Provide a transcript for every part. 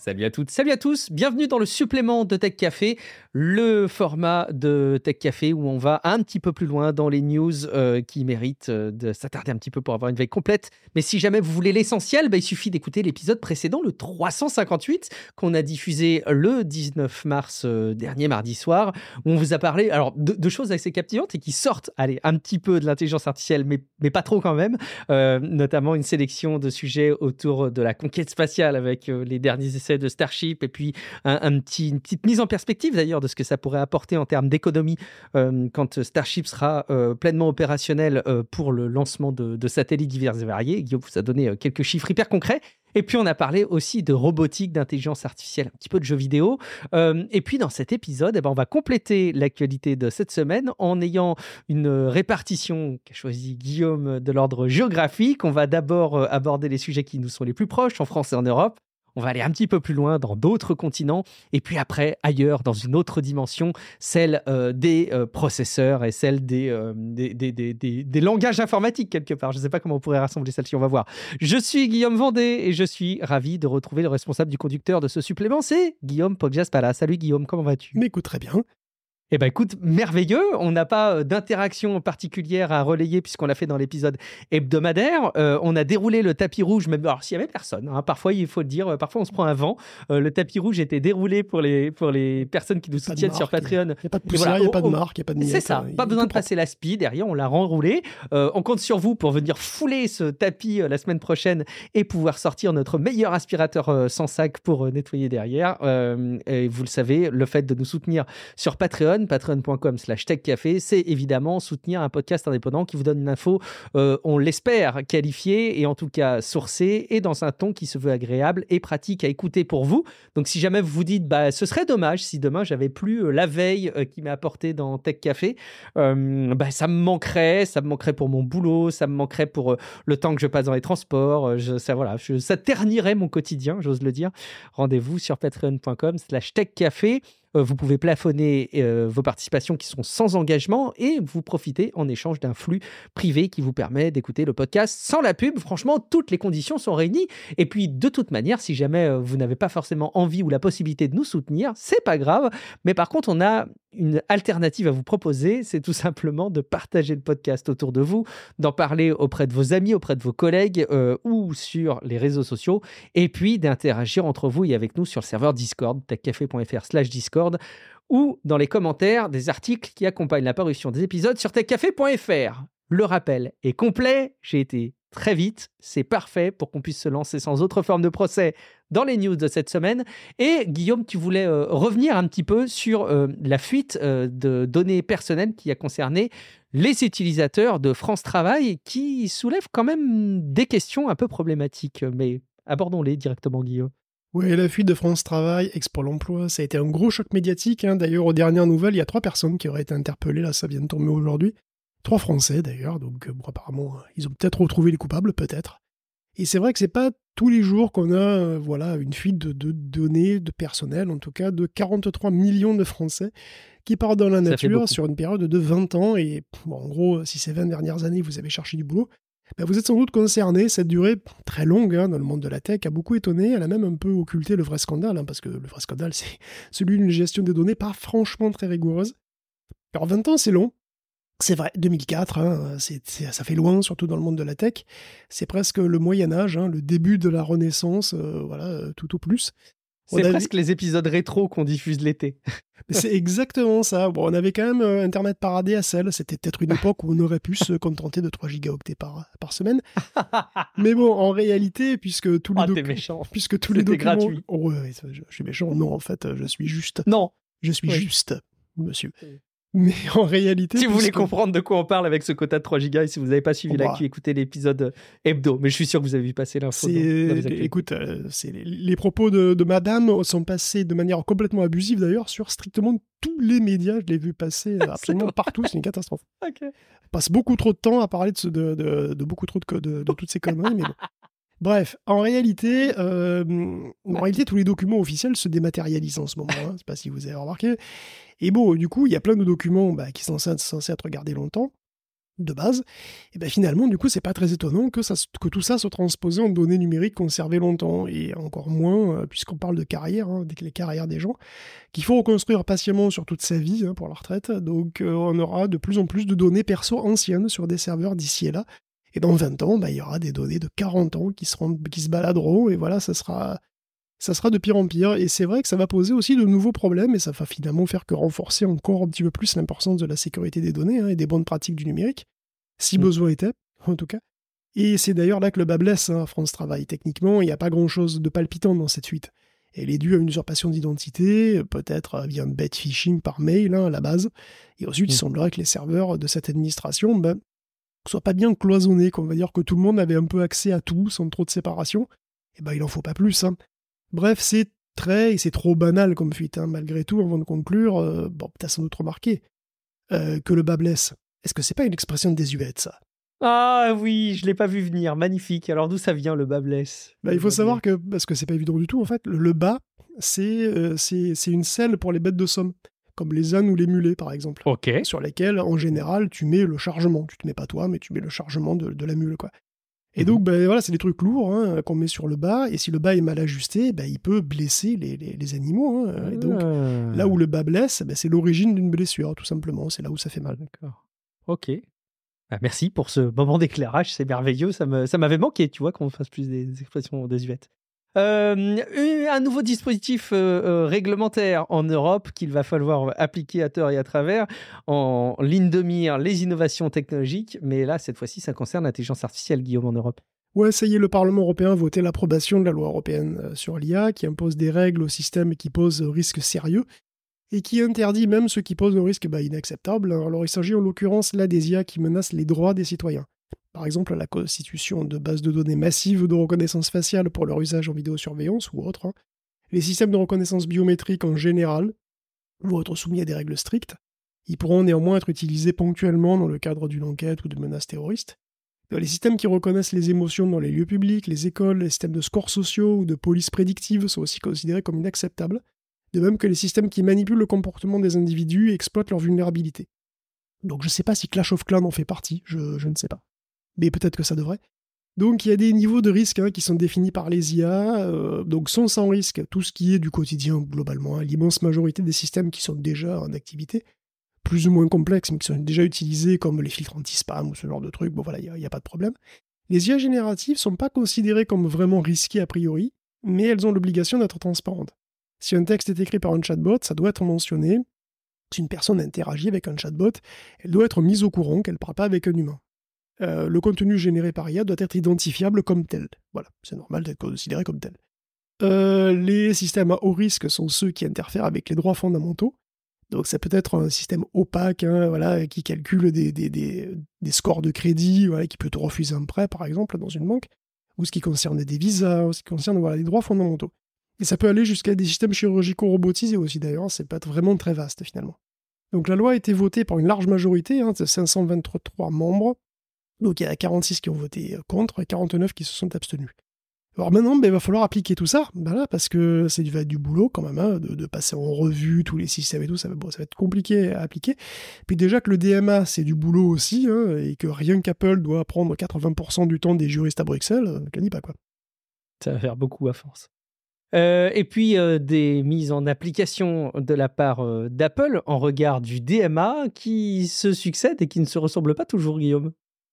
Salut à toutes, salut à tous, bienvenue dans le supplément de Tech Café, le format de Tech Café où on va un petit peu plus loin dans les news qui méritent de s'attarder un petit peu pour avoir une veille complète. Mais si jamais vous voulez l'essentiel, il suffit d'écouter l'épisode précédent, le 358, qu'on a diffusé le 19 mars dernier, mardi soir, où on vous a parlé de choses assez captivantes et qui sortent un petit peu de l'intelligence artificielle, mais pas trop quand même, notamment une sélection de sujets autour de la conquête spatiale avec les derniers essais de Starship et puis une petite mise en perspective d'ailleurs de ce que ça pourrait apporter en termes d'économie quand Starship sera pleinement opérationnel pour le lancement de satellites divers et variés. Guillaume vous a donné quelques chiffres hyper concrets. Et puis, on a parlé aussi de robotique, d'intelligence artificielle, un petit peu de jeux vidéo. Et puis, dans cet épisode, on va compléter l'actualité de cette semaine en ayant une répartition qu'a choisi Guillaume de l'ordre géographique. On va d'abord aborder les sujets qui nous sont les plus proches, en France et en Europe. On va aller un petit peu plus loin dans d'autres continents et puis après ailleurs dans une autre dimension, celle des processeurs et celle des langages informatiques quelque part. Je ne sais pas comment on pourrait rassembler celle-ci, on va voir. Je suis Guillaume Vendée et je suis ravi de retrouver le responsable du conducteur de ce supplément, c'est Guillaume Poggiaspala. Salut Guillaume, comment vas-tu ? Mais écoute, très bien. Eh bien, écoute, merveilleux. On n'a pas d'interaction particulière à relayer puisqu'on l'a fait dans l'épisode hebdomadaire. On a déroulé le tapis rouge, même alors s'il n'y avait personne. Parfois, il faut le dire, parfois on se prend un vent. Le tapis rouge était déroulé pour les personnes qui nous soutiennent sur Patreon. Il n'y a pas de poussière, il n'y a pas de marque, il n'y a pas de miette. C'est ça, pas besoin de passer la spie. Derrière, on l'a renroulé. On compte sur vous pour venir fouler ce tapis la semaine prochaine et pouvoir sortir notre meilleur aspirateur sans sac pour nettoyer derrière. Et vous le savez, le fait de nous soutenir sur patreon.com/techcafé, c'est évidemment soutenir un podcast indépendant qui vous donne une info, on l'espère, qualifiée et en tout cas sourcée et dans un ton qui se veut agréable et pratique à écouter pour vous. Donc si jamais vous vous dites, ce serait dommage si demain j'avais plus la veille qui m'est apportée dans Tech Café, ça me manquerait pour mon boulot, ça me manquerait pour le temps que je passe dans les transports, ça ternirait mon quotidien, j'ose le dire. Rendez-vous sur patreon.com/techcafé. Vous pouvez plafonner vos participations qui sont sans engagement et vous profitez en échange d'un flux privé qui vous permet d'écouter le podcast sans la pub. Franchement, toutes les conditions sont réunies. Et puis, de toute manière, si jamais vous n'avez pas forcément envie ou la possibilité de nous soutenir, c'est pas grave. Mais par contre, on a une alternative à vous proposer. C'est tout simplement de partager le podcast autour de vous, d'en parler auprès de vos amis, auprès de vos collègues ou sur les réseaux sociaux. Et puis, d'interagir entre vous et avec nous sur le serveur Discord, techcafé.fr/Discord. ou dans les commentaires des articles qui accompagnent la parution des épisodes sur techcafé.fr. Le rappel est complet, j'ai été très vite, c'est parfait pour qu'on puisse se lancer sans autre forme de procès dans les news de cette semaine. Et Guillaume, tu voulais revenir un petit peu sur la fuite de données personnelles qui a concerné les utilisateurs de France Travail qui soulèvent quand même des questions un peu problématiques. Mais abordons-les directement, Guillaume. Oui, la fuite de France Travail, Ex-Pôle emploi, ça a été un gros choc médiatique. D'ailleurs, aux dernières nouvelles, il y a 3 personnes qui auraient été interpellées. Là, ça vient de tomber aujourd'hui. 3 Français, d'ailleurs. Donc, apparemment, ils ont peut-être retrouvé les coupables, peut-être. Et c'est vrai que c'est pas tous les jours qu'on a une fuite de données, de personnel, en tout cas, de 43 millions de Français qui partent dans la nature sur une période de 20 ans. Et en gros, si ces 20 dernières années, vous avez cherché du boulot, vous êtes sans doute concerné. Cette durée très longue dans le monde de la tech a beaucoup étonné. Elle a même un peu occulté le vrai scandale, parce que le vrai scandale, c'est celui d'une gestion des données pas franchement très rigoureuse. Alors 20 ans, c'est long. C'est vrai, 2004, ça fait loin, surtout dans le monde de la tech. C'est presque le Moyen-Âge, le début de la Renaissance, tout au plus. C'est presque les épisodes rétro qu'on diffuse l'été. C'est exactement ça. Bon, on avait quand même Internet par ADSL. C'était peut-être une époque où on aurait pu se contenter de 3 gigaoctets par semaine. Mais bon, en réalité, puisque tous les documents... gratuit. Oh, ouais, je suis méchant. Non, en fait, je suis juste. Non. Je suis juste, monsieur. Mais en réalité... Si vous voulez comprendre de quoi on parle avec ce quota de 3 gigas, et si vous n'avez pas suivi l'actu, écoutez l'épisode hebdo. Mais je suis sûr que vous avez vu passer l'info. Écoute, les propos de madame sont passés de manière complètement abusive, d'ailleurs, sur strictement tous les médias. Je l'ai vu passer absolument partout. C'est une catastrophe. Okay. On passe beaucoup trop de temps à parler de beaucoup trop de toutes ces conneries, mais bon. Bref, en réalité, tous les documents officiels se dématérialisent en ce moment. Je ne sais pas si vous avez remarqué. Et bon, du coup, il y a plein de documents qui sont censés être gardés longtemps. de base, et ben finalement, du coup, c'est pas très étonnant que tout ça soit transposé en données numériques conservées longtemps, et encore moins, puisqu'on parle de carrière, les carrières des gens, qu'il faut reconstruire patiemment sur toute sa vie pour la retraite. Donc on aura de plus en plus de données perso anciennes sur des serveurs d'ici et là. Et dans 20 ans, il y aura des données de 40 ans qui se baladeront, et voilà, ça sera de pire en pire. Et c'est vrai que ça va poser aussi de nouveaux problèmes, et ça va finalement faire que renforcer encore un petit peu plus l'importance de la sécurité des données et des bonnes pratiques du numérique, si besoin était, en tout cas. Et c'est d'ailleurs là que le bas blesse à France Travail. Techniquement, il n'y a pas grand-chose de palpitant dans cette fuite. Elle est due à une usurpation d'identité, peut-être via un bête phishing par mail à la base. Et ensuite, il semblerait que les serveurs de cette administration ne soient pas bien cloisonnés, qu'on va dire que tout le monde avait un peu accès à tout, sans trop de séparation. Et il n'en faut pas plus. Bref, c'est trop banal comme fuite. Malgré tout, avant de conclure, t'as sans doute remarqué que le bas blesse. Est-ce que c'est pas une expression désuète, ça? Ah oui, je l'ai pas vu venir, magnifique. Alors d'où ça vient le bas blesse? Il faut savoir que, parce que c'est pas évident du tout, en fait, le bas, c'est une selle pour les bêtes de somme, comme les ânes ou les mulets, par exemple. Ok. Sur lesquels, en général, tu mets le chargement. Tu te mets pas toi, mais tu mets le chargement de la mule, quoi. Et donc, voilà, c'est des trucs lourds qu'on met sur le bas, et si le bas est mal ajusté, il peut blesser les animaux. Et donc, là où le bas blesse, c'est l'origine d'une blessure, tout simplement. C'est là où ça fait mal. D'accord. Ok. Merci pour ce moment d'éclairage, c'est merveilleux. Ça m'avait manqué, tu vois, qu'on fasse plus des expressions désuètes. Un nouveau dispositif réglementaire en Europe qu'il va falloir appliquer à tort et à travers, en ligne de mire les innovations technologiques, mais là, cette fois-ci, ça concerne l'intelligence artificielle, Guillaume, en Europe. Ouais, ça y est, le Parlement européen a voté l'approbation de la loi européenne sur l'IA, qui impose des règles aux systèmes qui posent risque sérieux, et qui interdit même ceux qui posent un risque inacceptable. Alors il s'agit en l'occurrence là des IA qui menacent les droits des citoyens. Par exemple, la constitution de bases de données massives de reconnaissance faciale pour leur usage en vidéosurveillance ou autre. Les systèmes de reconnaissance biométrique en général vont être soumis à des règles strictes. Ils pourront néanmoins être utilisés ponctuellement dans le cadre d'une enquête ou de menaces terroristes. Les systèmes qui reconnaissent les émotions dans les lieux publics, les écoles, les systèmes de scores sociaux ou de police prédictive sont aussi considérés comme inacceptables, de même que les systèmes qui manipulent le comportement des individus et exploitent leur vulnérabilité. Donc je ne sais pas si Clash of Clans en fait partie, je ne sais pas. Mais peut-être que ça devrait. Donc il y a des niveaux de risque qui sont définis par les IA, donc sont sans risque tout ce qui est du quotidien globalement, l'immense majorité des systèmes qui sont déjà en activité, plus ou moins complexes, mais qui sont déjà utilisés comme les filtres anti-spam ou ce genre de trucs, il n'y a pas de problème. Les IA génératives ne sont pas considérées comme vraiment risquées a priori, mais elles ont l'obligation d'être transparentes. Si un texte est écrit par un chatbot, ça doit être mentionné. Si une personne interagit avec un chatbot, elle doit être mise au courant qu'elle ne parle pas avec un humain. Le contenu généré par IA doit être identifiable comme tel. Voilà, c'est normal d'être considéré comme tel. Les systèmes à haut risque sont ceux qui interfèrent avec les droits fondamentaux. Donc ça peut être un système opaque, qui calcule des scores de crédit, qui peut te refuser un prêt, par exemple, dans une banque, ou ce qui concerne des visas, ou ce qui concerne les droits fondamentaux. Et ça peut aller jusqu'à des systèmes chirurgicaux robotisés aussi, d'ailleurs, c'est pas vraiment très vaste, finalement. Donc la loi a été votée par une large majorité, de 523 membres, donc il y a 46 qui ont voté contre et 49 qui se sont abstenus. Alors maintenant, il va falloir appliquer tout ça, parce que ça va être du boulot quand même, de passer en revue tous les systèmes et tout, ça va être compliqué à appliquer. Puis déjà que le DMA, c'est du boulot aussi, et que rien qu'Apple doit prendre 80% du temps des juristes à Bruxelles, je ne dis pas quoi. Ça va faire beaucoup à force. Et puis des mises en application de la part d'Apple en regard du DMA qui se succèdent et qui ne se ressemblent pas toujours, Guillaume.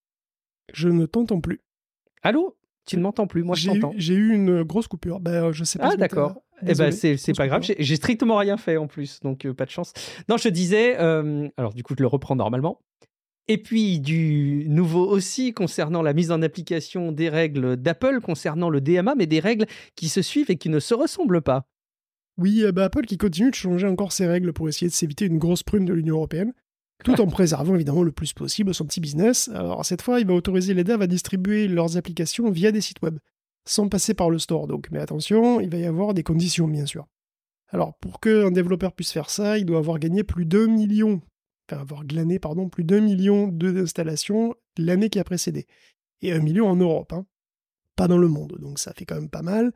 Je ne t'entends plus. Allô ? Tu ne m'entends plus, moi je t'entends. J'ai eu une grosse coupure. Je sais pas. Ah d'accord. C'est pas grave, j'ai strictement rien fait en plus, donc pas de chance. Non, je te disais, alors du coup je le reprends normalement. Et puis du nouveau aussi concernant la mise en application des règles d'Apple concernant le DMA, mais des règles qui se suivent et qui ne se ressemblent pas. Oui, Apple qui continue de changer encore ses règles pour essayer de s'éviter une grosse prune de l'Union européenne, tout en préservant évidemment le plus possible son petit business. Alors cette fois, il va autoriser les devs à distribuer leurs applications via des sites web, sans passer par le store donc. Mais attention, il va y avoir des conditions bien sûr. Alors pour qu'un développeur puisse faire ça, il doit avoir gagné plus d'1 million, avoir glané plus d'1 million d'installations l'année qui a précédé. Et 1 million en Europe, pas dans le monde, donc ça fait quand même pas mal.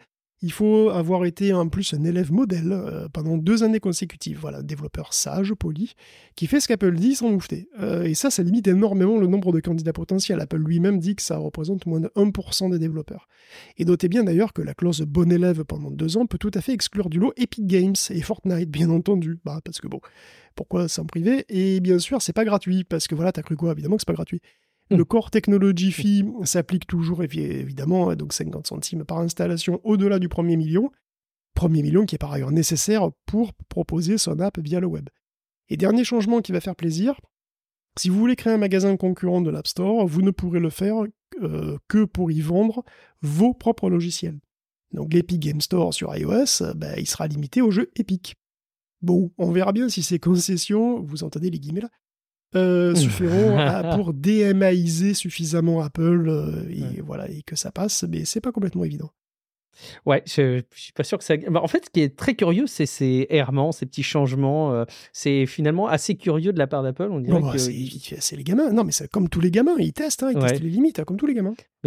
Il faut avoir été en plus un élève modèle pendant 2 années consécutives. Voilà, un développeur sage, poli, qui fait ce qu'Apple dit sans moufter. Et ça limite énormément le nombre de candidats potentiels. Apple lui-même dit que ça représente moins de 1% des développeurs. Et notez bien d'ailleurs que la clause bon élève pendant 2 ans peut tout à fait exclure du lot Epic Games et Fortnite, bien entendu. Parce que bon, pourquoi s'en priver? Et bien sûr, c'est pas gratuit, parce que voilà, t'as cru quoi? Évidemment que c'est pas gratuit. Le Core Technology Fee s'applique toujours, évidemment, donc 50 centimes par installation au-delà du premier million qui est par ailleurs nécessaire pour proposer son app via le web. Et dernier changement qui va faire plaisir, si vous voulez créer un magasin concurrent de l'App Store, vous ne pourrez le faire que pour y vendre vos propres logiciels. Donc l'Epic Game Store sur iOS, il sera limité aux jeux Epic. Bon, on verra bien si ces concessions, vous entendez les guillemets là, suffiront pour DMAiser suffisamment Apple et que ça passe, mais c'est pas complètement évident. Ouais, je suis pas sûr que ça. En fait, ce qui est très curieux, c'est ces errements, ces petits changements. C'est finalement assez curieux de la part d'Apple. On dirait que c'est les gamins. Non, mais c'est comme tous les gamins, ils testent, ils testent les limites, comme tous les gamins. Mais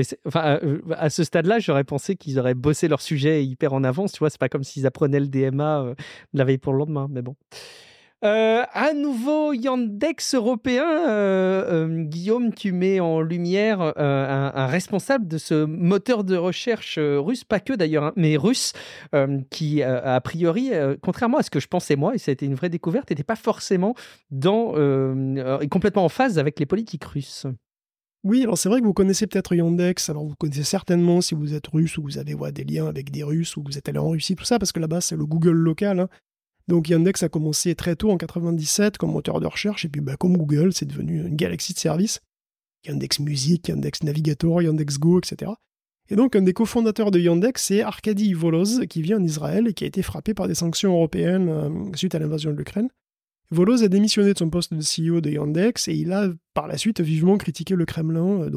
à ce stade-là, j'aurais pensé qu'ils auraient bossé leur sujet hyper en avance. Tu vois, c'est pas comme s'ils apprenaient le DMA de la veille pour le lendemain, mais bon. Un nouveau Yandex européen, Guillaume, tu mets en lumière un responsable de ce moteur de recherche russe, pas que d'ailleurs, hein, mais russe, qui a priori, contrairement à ce que je pensais moi, et ça a été une vraie découverte, n'était pas forcément complètement en phase avec les politiques russes. Oui, alors c'est vrai que vous connaissez peut-être Yandex, alors vous connaissez certainement si vous êtes russe ou vous avez des liens avec des Russes ou vous êtes allé en Russie, tout ça, parce que là-bas c'est le Google local, hein. Donc Yandex a commencé très tôt en 97 comme moteur de recherche, et puis comme Google, c'est devenu une galaxie de services. Yandex Music, Yandex Navigator, Yandex Go, etc. Et donc un des cofondateurs de Yandex, c'est Arkady Voloz, qui vit en Israël et qui a été frappé par des sanctions européennes suite à l'invasion de l'Ukraine. Voloz a démissionné de son poste de CEO de Yandex et il a par la suite vivement critiqué le Kremlin,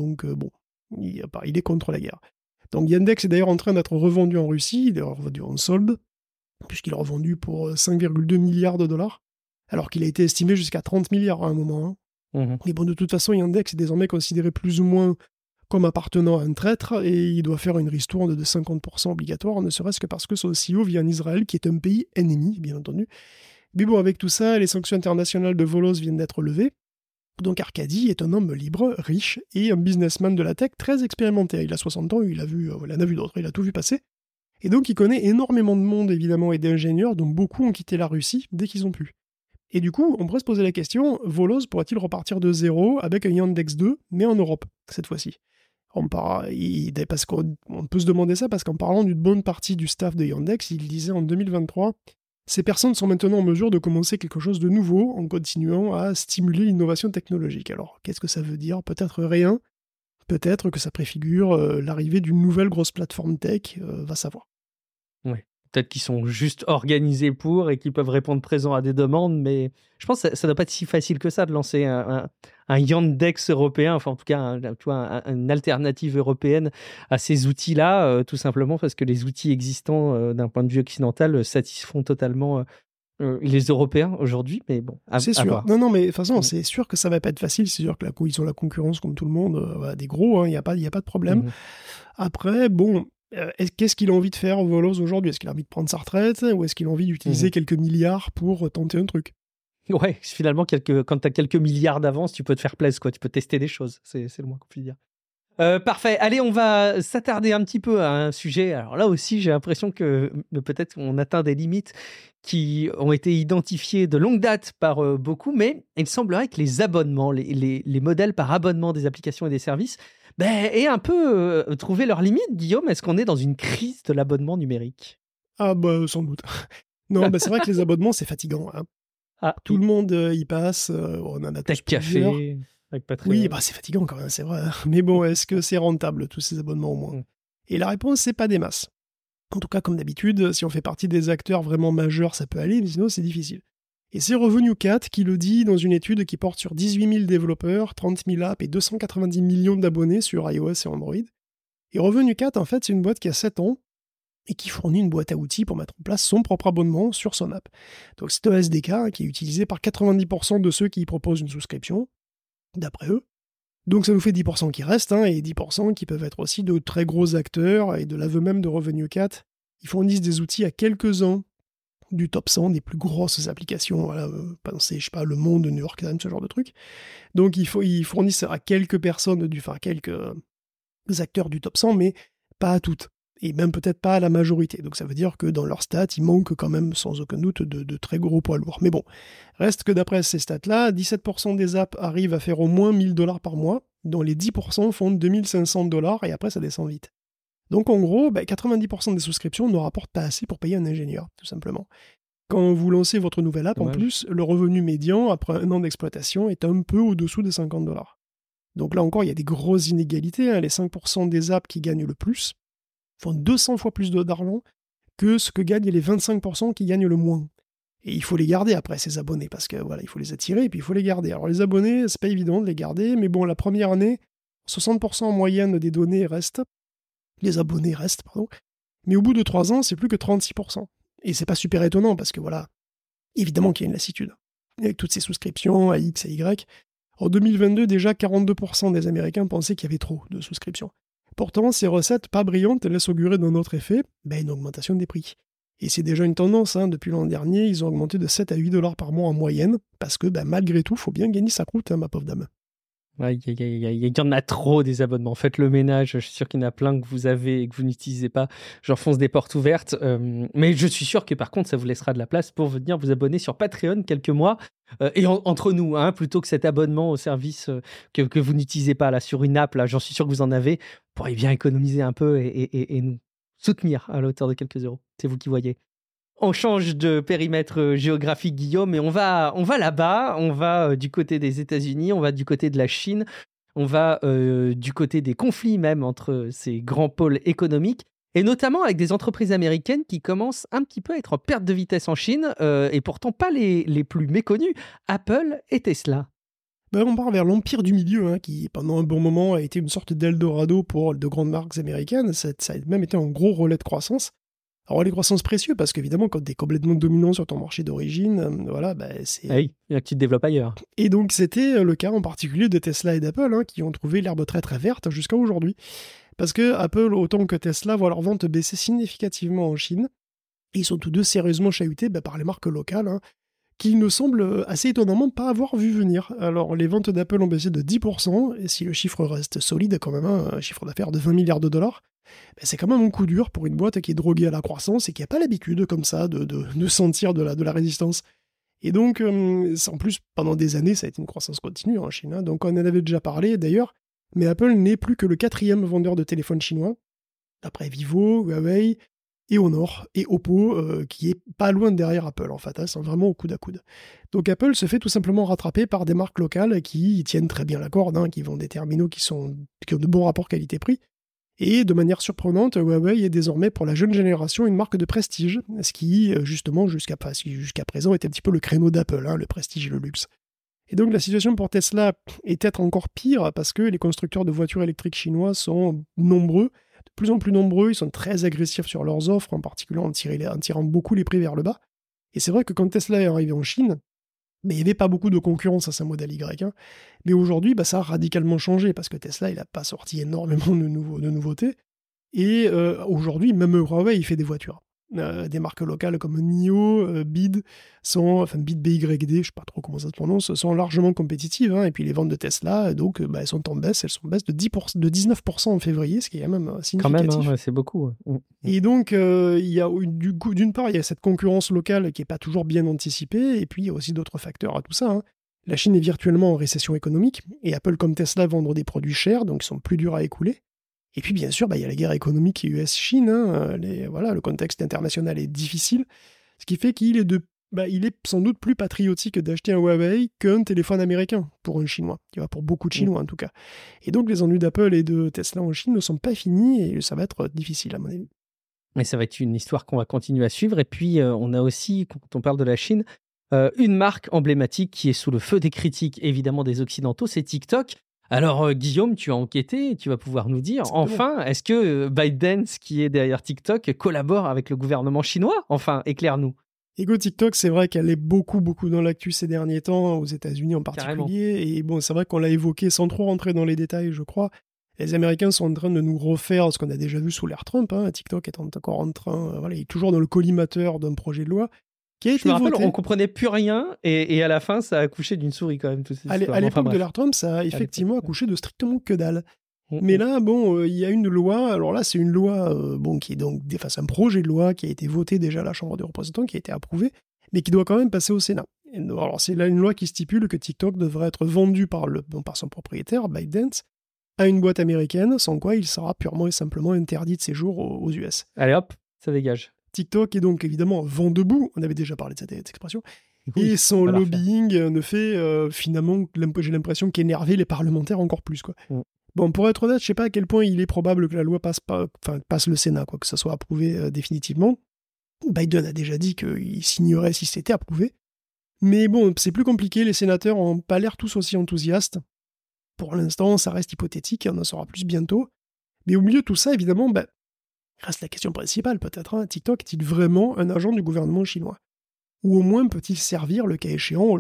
il est contre la guerre. Donc Yandex est d'ailleurs en train d'être revendu en Russie, il est revendu en solde, puisqu'il est revendu pour 5,2 milliards de dollars, alors qu'il a été estimé jusqu'à 30 milliards à un moment. Mais bon, de toute façon, Yandex est désormais considéré plus ou moins comme appartenant à un traître, et il doit faire une ristourne de 50% obligatoire, ne serait-ce que parce que son CEO vit en Israël, qui est un pays ennemi, bien entendu. Mais bon, avec tout ça, les sanctions internationales de Voloz viennent d'être levées. Donc Arkady est un homme libre, riche, et un businessman de la tech très expérimenté. Il a 60 ans, il en a vu d'autres, il a tout vu passer. Et donc, il connaît énormément de monde, évidemment, et d'ingénieurs, dont beaucoup ont quitté la Russie dès qu'ils ont pu. Et du coup, on pourrait se poser la question, Voloz pourrait-il repartir de zéro avec un Yandex 2, mais en Europe, cette fois-ci? Parce qu'on peut se demander ça, parce qu'en parlant d'une bonne partie du staff de Yandex, il disait en 2023, ces personnes sont maintenant en mesure de commencer quelque chose de nouveau en continuant à stimuler l'innovation technologique. Alors, qu'est-ce que ça veut dire? Peut-être rien, peut-être que ça préfigure l'arrivée d'une nouvelle grosse plateforme tech, va savoir. Ouais. Peut-être qu'ils sont juste organisés pour et qu'ils peuvent répondre présent à des demandes, mais je pense que ça ne doit pas être si facile que ça de lancer un Yandex européen, enfin en tout cas une alternative européenne à ces outils-là, tout simplement parce que les outils existants d'un point de vue occidental satisfont totalement les Européens aujourd'hui, mais bon, c'est sûr. Non, mais de toute façon, c'est sûr que ça va pas être facile. C'est sûr que ils ont la concurrence comme tout le monde, des gros, il n'y a pas de problème. Après, bon, qu'est-ce qu'il a envie de faire, Voloz, aujourd'hui? Est-ce qu'il a envie de prendre sa retraite ou est-ce qu'il a envie d'utiliser quelques milliards pour tenter un truc? Ouais, finalement, quand tu as quelques milliards d'avance, tu peux te faire plaisir, quoi. Tu peux tester des choses, c'est le moins qu'on puisse dire. Parfait. Allez, on va s'attarder un petit peu à un sujet. Alors là aussi, j'ai l'impression que peut-être on atteint des limites qui ont été identifiées de longue date par beaucoup, mais il semblerait que les abonnements, les modèles par abonnement des applications et des services, aient un peu trouvé leurs limites. Guillaume, est-ce qu'on est dans une crise de l'abonnement numérique? Ah sans doute. Non, c'est vrai que les abonnements, c'est fatigant. Hein. Tout le monde y passe, on en a tous plusieurs. Café. Oui, c'est fatigant quand même, c'est vrai. Mais bon, est-ce que c'est rentable, tous ces abonnements au moins? Et la réponse, c'est pas des masses. En tout cas, comme d'habitude, si on fait partie des acteurs vraiment majeurs, ça peut aller, mais sinon, c'est difficile. Et c'est RevenueCat qui le dit dans une étude qui porte sur 18 000 développeurs, 30 000 apps et 290 millions d'abonnés sur iOS et Android. Et RevenueCat, en fait, c'est une boîte qui a 7 ans et qui fournit une boîte à outils pour mettre en place son propre abonnement sur son app. Donc c'est un SDK qui est utilisé par 90% de ceux qui y proposent une souscription, d'après eux. Donc ça nous fait 10% qui restent, et 10% qui peuvent être aussi de très gros acteurs, et de l'aveu même de RevenueCat, Ils fournissent des outils à quelques-uns du top 100 des plus grosses applications, voilà, pensez, je sais pas, Le Monde, New York Times, ce genre de truc. Donc ils fournissent à quelques personnes, à quelques acteurs du top 100, mais pas à toutes. Et même peut-être pas à la majorité. Donc ça veut dire que dans leurs stats, il manque quand même sans aucun doute de très gros poids lourds. Mais bon, reste que d'après ces stats-là, 17% des apps arrivent à faire au moins $1,000 par mois, dont les 10% font $2,500 et après ça descend vite. Donc en gros, 90% des souscriptions ne rapportent pas assez pour payer un ingénieur, tout simplement. Quand vous lancez votre nouvelle app, Dommage. en plus, le revenu médian après un an d'exploitation est un peu au-dessous des $50. Donc là encore, il y a des grosses inégalités. Les 5% des apps qui gagnent le plus font 200 fois plus d'argent que ce que gagnent les 25% qui gagnent le moins. Et il faut les garder après, ces abonnés, parce que voilà, il faut les attirer et puis il faut les garder. Alors les abonnés, c'est pas évident de les garder, mais bon, la première année, 60% en moyenne des données restent, les abonnés restent, pardon, mais au bout de 3 ans, c'est plus que 36%. Et c'est pas super étonnant, parce que voilà, évidemment qu'il y a une lassitude. Avec toutes ces souscriptions à X et Y, en 2022, déjà 42% des Américains pensaient qu'il y avait trop de souscriptions. Pourtant, ces recettes pas brillantes laissent augurer d'un autre effet, une augmentation des prix. Et c'est déjà une tendance, depuis l'an dernier, ils ont augmenté de 7 à $8 par mois en moyenne, parce que malgré tout, il faut bien gagner sa croûte, ma pauvre dame. Il y en a trop des abonnements. Faites le ménage. Je suis sûr qu'il y en a plein que vous avez et que vous n'utilisez pas. J'enfonce des portes ouvertes. Mais je suis sûr que par contre, ça vous laissera de la place pour venir vous abonner sur Patreon quelques mois. Et entre nous, plutôt que cet abonnement au service que vous n'utilisez pas là, sur une app, là, j'en suis sûr que vous en avez, vous pourrez bien économiser un peu et nous soutenir à la hauteur de quelques euros. C'est vous qui voyez. On change de périmètre géographique, Guillaume, et on va là-bas. On va du côté des États-Unis, on va du côté de la Chine, on va du côté des conflits même entre ces grands pôles économiques, et notamment avec des entreprises américaines qui commencent un petit peu à être en perte de vitesse en Chine, et pourtant pas les plus méconnus, Apple et Tesla. On part vers l'empire du milieu, qui pendant un bon moment a été une sorte d'Eldorado pour de grandes marques américaines. Ça a même été un gros relais de croissance. Alors, les croissances précieuses, parce qu'évidemment, quand tu es complètement dominant sur ton marché d'origine, c'est... Ah oui, il y a que tu te développes ailleurs. Et donc, c'était le cas en particulier de Tesla et d'Apple, qui ont trouvé l'herbe très très verte jusqu'à aujourd'hui. Parce que Apple, autant que Tesla, voient leurs ventes baisser significativement en Chine. Et ils sont tous deux sérieusement chahutés par les marques locales, qui ne semblent assez étonnamment pas avoir vu venir. Alors, les ventes d'Apple ont baissé de 10%, et si le chiffre reste solide quand même, un chiffre d'affaires de $20 milliards, c'est quand même un coup dur pour une boîte qui est droguée à la croissance et qui n'a pas l'habitude, comme ça, de sentir de la résistance. Et donc, en plus, pendant des années, ça a été une croissance continue en Chine. Donc, on en avait déjà parlé, d'ailleurs, mais Apple n'est plus que le 4e vendeur de téléphones chinois, après Vivo, Huawei, et Honor, et Oppo, qui est pas loin derrière Apple, en fait. Ils sont vraiment au coude à coude. Donc, Apple se fait tout simplement rattraper par des marques locales qui tiennent très bien la corde, qui vendent des terminaux qui ont de bons rapports qualité-prix. Et de manière surprenante, Huawei est désormais pour la jeune génération une marque de prestige, ce qui, justement, jusqu'à présent, était un petit peu le créneau d'Apple, le prestige et le luxe. Et donc la situation pour Tesla est peut-être encore pire parce que les constructeurs de voitures électriques chinois sont nombreux, de plus en plus nombreux, ils sont très agressifs sur leurs offres, en particulier en tirant beaucoup les prix vers le bas. Et c'est vrai que quand Tesla est arrivé en Chine, mais il n'y avait pas beaucoup de concurrence à sa modèle Y. Mais aujourd'hui, ça a radicalement changé parce que Tesla, il n'a pas sorti énormément de nouveautés. Et aujourd'hui, même Huawei, il fait des voitures. Des marques locales comme NIO, BYD, BYD BYD, je ne sais pas trop comment ça se prononce, sont largement compétitives. Et puis les ventes de Tesla, donc, elles sont en baisse. Elles sont en baisse de 19% en février, ce qui est quand même significatif. Quand même, c'est beaucoup. Et donc, il y a d'une part, il y a cette concurrence locale qui n'est pas toujours bien anticipée, et puis il y a aussi d'autres facteurs à tout ça. La Chine est virtuellement en récession économique, et Apple comme Tesla vendent des produits chers, donc ils sont plus durs à écouler. Et puis, bien sûr, il y a la guerre économique US-Chine. Le contexte international est difficile, ce qui fait qu'il est sans doute plus patriotique d'acheter un Huawei qu'un téléphone américain pour un Chinois, pour beaucoup de Chinois en tout cas. Et donc, les ennuis d'Apple et de Tesla en Chine ne sont pas finis, et ça va être difficile à mon avis. Mais ça va être une histoire qu'on va continuer à suivre. Et puis, on a aussi, quand on parle de la Chine, une marque emblématique qui est sous le feu des critiques, évidemment, des Occidentaux, c'est TikTok. Alors, Guillaume, tu as enquêté, tu vas pouvoir nous dire, enfin, est-ce que ByteDance, qui est derrière TikTok, collabore avec le gouvernement chinois? Enfin, éclaire-nous. Ego TikTok, c'est vrai qu'elle est beaucoup dans l'actu ces derniers temps, aux États-Unis en particulier. Carrément. Et bon, c'est vrai qu'on l'a évoqué sans trop rentrer dans les détails, je crois. Les Américains sont en train de nous refaire ce qu'on a déjà vu sous l'ère Trump. TikTok est encore en train, il est toujours dans le collimateur d'un projet de loi qui a été voté. Je me rappelle, on comprenait plus rien et à la fin, ça a accouché d'une souris quand même. À l'époque de l'ère Trump, ça a effectivement accouché de strictement que dalle. Mais là, il y a une loi. Alors là, c'est une loi, qui est donc, c'est un projet de loi qui a été voté déjà à la Chambre des représentants, qui a été approuvé, mais qui doit quand même passer au Sénat. Alors c'est là une loi qui stipule que TikTok devrait être vendu par son propriétaire, ByteDance, à une boîte américaine, sans quoi il sera purement et simplement interdit de séjour aux US. Allez hop, ça dégage. TikTok est donc évidemment vent debout, on avait déjà parlé de cette expression, et son lobbying ne fait finalement, j'ai l'impression, qu'énerver les parlementaires encore plus, quoi. Bon, pour être honnête, je ne sais pas à quel point il est probable que la loi passe le Sénat, que ça soit approuvé définitivement. Biden a déjà dit qu'il signerait si c'était approuvé. Mais bon, c'est plus compliqué, les sénateurs n'ont pas l'air tous aussi enthousiastes. Pour l'instant, ça reste hypothétique, on en saura plus bientôt. Mais au milieu de tout ça, évidemment, reste la question principale peut-être. TikTok est-il vraiment un agent du gouvernement chinois ? Ou au moins peut-il servir, le cas échéant,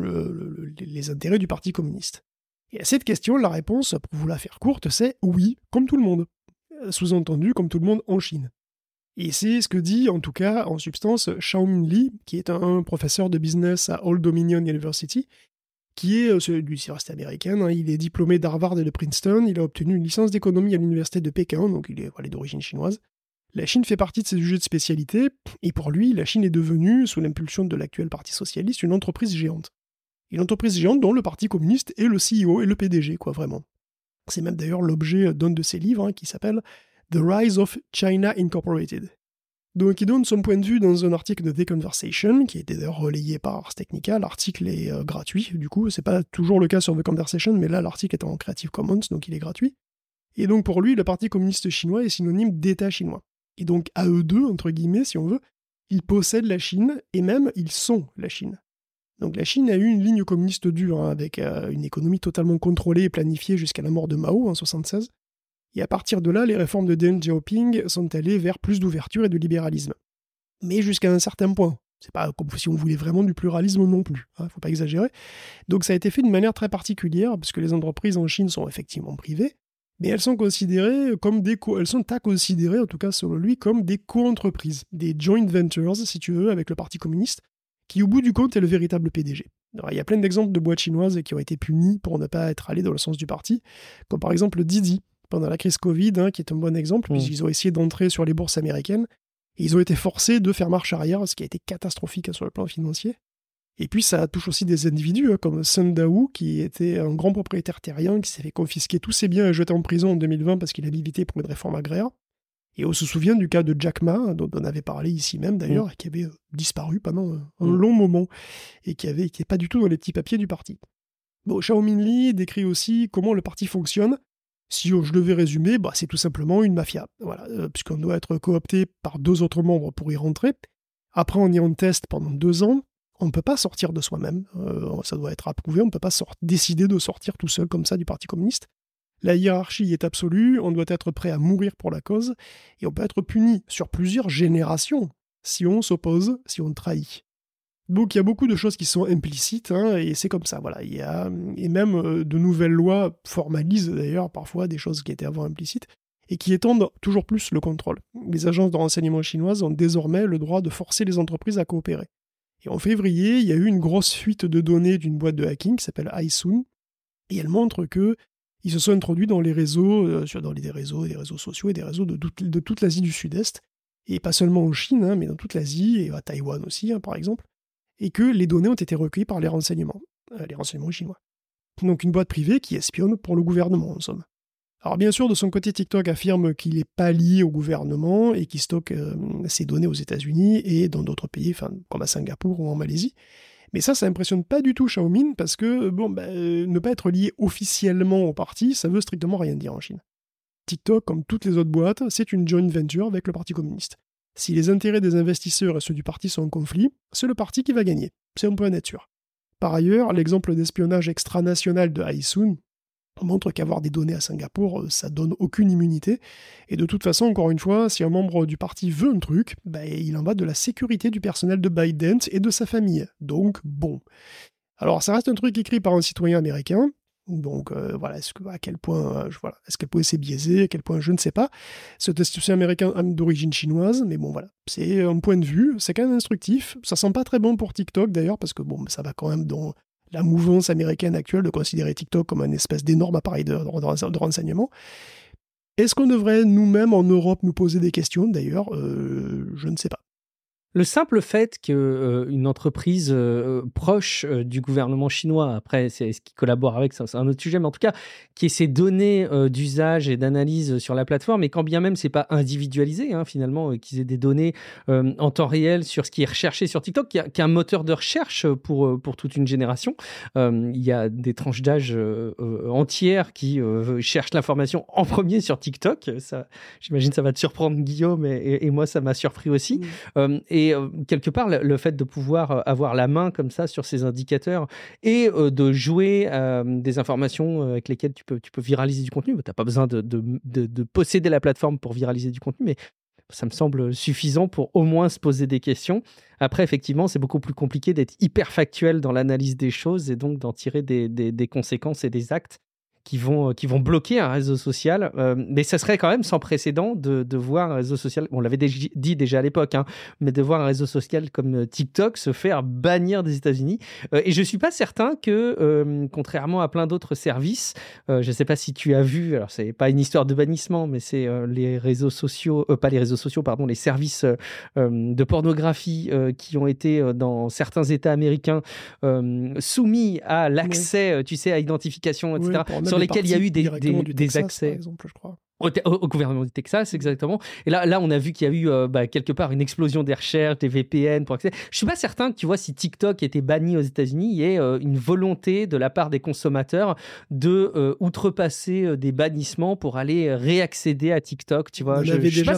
les intérêts du Parti communiste ? Et à cette question, la réponse, pour vous la faire courte, c'est oui, comme tout le monde. Sous-entendu, comme tout le monde en Chine. Et c'est ce que dit, en tout cas, en substance, Xiaomin Li, qui est un professeur de business à Old Dominion University, qui est de l'université américaine. Il est diplômé d'Harvard et de Princeton. Il a obtenu une licence d'économie à l'université de Pékin, donc il est d'origine chinoise. La Chine fait partie de ses sujets de spécialité, et pour lui, la Chine est devenue, sous l'impulsion de l'actuel Parti socialiste, une entreprise géante. Une entreprise géante dont le Parti communiste est le CEO et le PDG, vraiment. C'est même d'ailleurs l'objet d'un de ses livres, qui s'appelle The Rise of China Incorporated. Donc il donne son point de vue dans un article de The Conversation, qui a été d'ailleurs relayé par Ars Technica. L'article est gratuit, du coup, c'est pas toujours le cas sur The Conversation, mais là l'article est en Creative Commons, donc il est gratuit. Et donc pour lui, le Parti communiste chinois est synonyme d'État chinois. Et donc à eux deux, entre guillemets, si on veut, ils possèdent la Chine, et même ils sont la Chine. Donc la Chine a eu une ligne communiste dure, avec une économie totalement contrôlée et planifiée jusqu'à la mort de Mao en 1976. Et à partir de là, les réformes de Deng Xiaoping sont allées vers plus d'ouverture et de libéralisme. Mais jusqu'à un certain point. C'est pas comme si on voulait vraiment du pluralisme non plus, faut pas exagérer. Donc ça a été fait de manière très particulière, parce que les entreprises en Chine sont effectivement privées, mais elles sont considérées comme elles sont à considérer, en tout cas selon lui, comme des co-entreprises, des joint ventures, si tu veux, avec le Parti communiste, qui au bout du compte est le véritable PDG. Alors, il y a plein d'exemples de boîtes chinoises qui ont été punies pour ne pas être allées dans le sens du parti, comme par exemple Didi, pendant la crise Covid, qui est un bon exemple, puisqu'ils ont essayé d'entrer sur les bourses américaines, et ils ont été forcés de faire marche arrière, ce qui a été catastrophique sur le plan financier. Et puis ça touche aussi des individus, comme Sun Dao, qui était un grand propriétaire terrien, qui s'est fait confisquer tous ses biens et jeter en prison en 2020 parce qu'il a milité pour une réforme agraire. Et on se souvient du cas de Jack Ma, dont on avait parlé ici même d'ailleurs, qui avait disparu pendant un long moment, et qui n'était pas du tout dans les petits papiers du parti. Bon, Xiaomin Li décrit aussi comment le parti fonctionne. Si je devais résumer, c'est tout simplement une mafia. Voilà, puisqu'on doit être coopté par 2 autres membres pour y rentrer. Après, on y en teste pendant 2 ans. On ne peut pas sortir de soi-même. Ça doit être approuvé. On ne peut pas décider de sortir tout seul comme ça du Parti communiste. La hiérarchie est absolue. On doit être prêt à mourir pour la cause. Et on peut être puni sur plusieurs générations si on s'oppose, si on trahit. Donc il y a beaucoup de choses qui sont implicites, et c'est comme ça, voilà. Et même de nouvelles lois formalisent d'ailleurs parfois des choses qui étaient avant implicites, et qui étendent toujours plus le contrôle. Les agences de renseignement chinoises ont désormais le droit de forcer les entreprises à coopérer. Et en février, il y a eu une grosse fuite de données d'une boîte de hacking qui s'appelle iSoon, et elle montre qu'ils se sont introduits dans les réseaux, des réseaux sociaux et des réseaux de toute l'Asie du Sud-Est, et pas seulement en Chine, mais dans toute l'Asie, et à Taïwan aussi, par exemple. Et que les données ont été recueillies par les renseignements chinois. Donc une boîte privée qui espionne pour le gouvernement, en somme. Alors bien sûr, de son côté, TikTok affirme qu'il n'est pas lié au gouvernement et qu'il stocke ses données aux États-Unis et dans d'autres pays, comme à Singapour ou en Malaisie. Mais ça impressionne pas du tout Xiaomin, parce que ne pas être lié officiellement au parti, ça veut strictement rien dire en Chine. TikTok, comme toutes les autres boîtes, c'est une joint venture avec le Parti communiste. Si les intérêts des investisseurs et ceux du parti sont en conflit, c'est le parti qui va gagner. C'est un peu être sûr. Par ailleurs, l'exemple d'espionnage extranational de iSoon montre qu'avoir des données à Singapour, ça donne aucune immunité. Et de toute façon, encore une fois, si un membre du parti veut un truc, il en va de la sécurité du personnel de ByteDance et de sa famille. Donc, bon. Alors, ça reste un truc écrit par un citoyen américain, Donc voilà, à quel point, est-ce quel point c'est biaisé, à quel point je ne sais pas. C'est aussi américain d'origine chinoise, mais bon voilà, c'est un point de vue, c'est quand même instructif. Ça sent pas très bon pour TikTok d'ailleurs, parce que bon, ça va quand même dans la mouvance américaine actuelle de considérer TikTok comme un espèce d'énorme appareil de renseignement. Est-ce qu'on devrait nous-mêmes en Europe nous poser des questions d'ailleurs? Je ne sais pas. Le simple fait qu'une entreprise proche du gouvernement chinois, après c'est ce qui collabore avec, ça c'est un autre sujet, mais en tout cas qui ait ces données d'usage et d'analyse sur la plateforme, et quand bien même c'est pas individualisé finalement, qu'ils aient des données en temps réel sur ce qui est recherché sur TikTok, qui est un moteur de recherche pour toute une génération. Il y a des tranches d'âge entières qui cherchent l'information en premier sur TikTok. Ça, j'imagine ça va te surprendre, Guillaume, et moi ça m'a surpris aussi. Et quelque part, le fait de pouvoir avoir la main comme ça sur ces indicateurs et de jouer des informations avec lesquelles tu peux viraliser du contenu. Tu n'as pas besoin de posséder la plateforme pour viraliser du contenu, mais ça me semble suffisant pour au moins se poser des questions. Après, effectivement, c'est beaucoup plus compliqué d'être hyper factuel dans l'analyse des choses et donc d'en tirer des conséquences et des actes qui vont bloquer un réseau social. Mais ça serait quand même sans précédent de voir un réseau social, on l'avait dit déjà à l'époque, mais de voir un réseau social comme TikTok se faire bannir des États-Unis. Et je ne suis pas certain que, contrairement à plein d'autres services, je ne sais pas si tu as vu, alors ce n'est pas une histoire de bannissement, mais c'est les réseaux sociaux, pas les réseaux sociaux, pardon, les services de pornographie qui ont été dans certains États américains soumis à l'accès, tu sais, à identification, etc., sur lesquels il y a eu des accès. Par exemple, je crois. Au gouvernement du Texas, exactement. Et là, on a vu qu'il y a eu quelque part une explosion des recherches, des VPN pour accéder. Je suis pas certain que, tu vois, si TikTok était banni aux États-Unis, il y ait une volonté de la part des consommateurs de outrepasser des bannissements pour aller réaccéder à TikTok. Tu vois,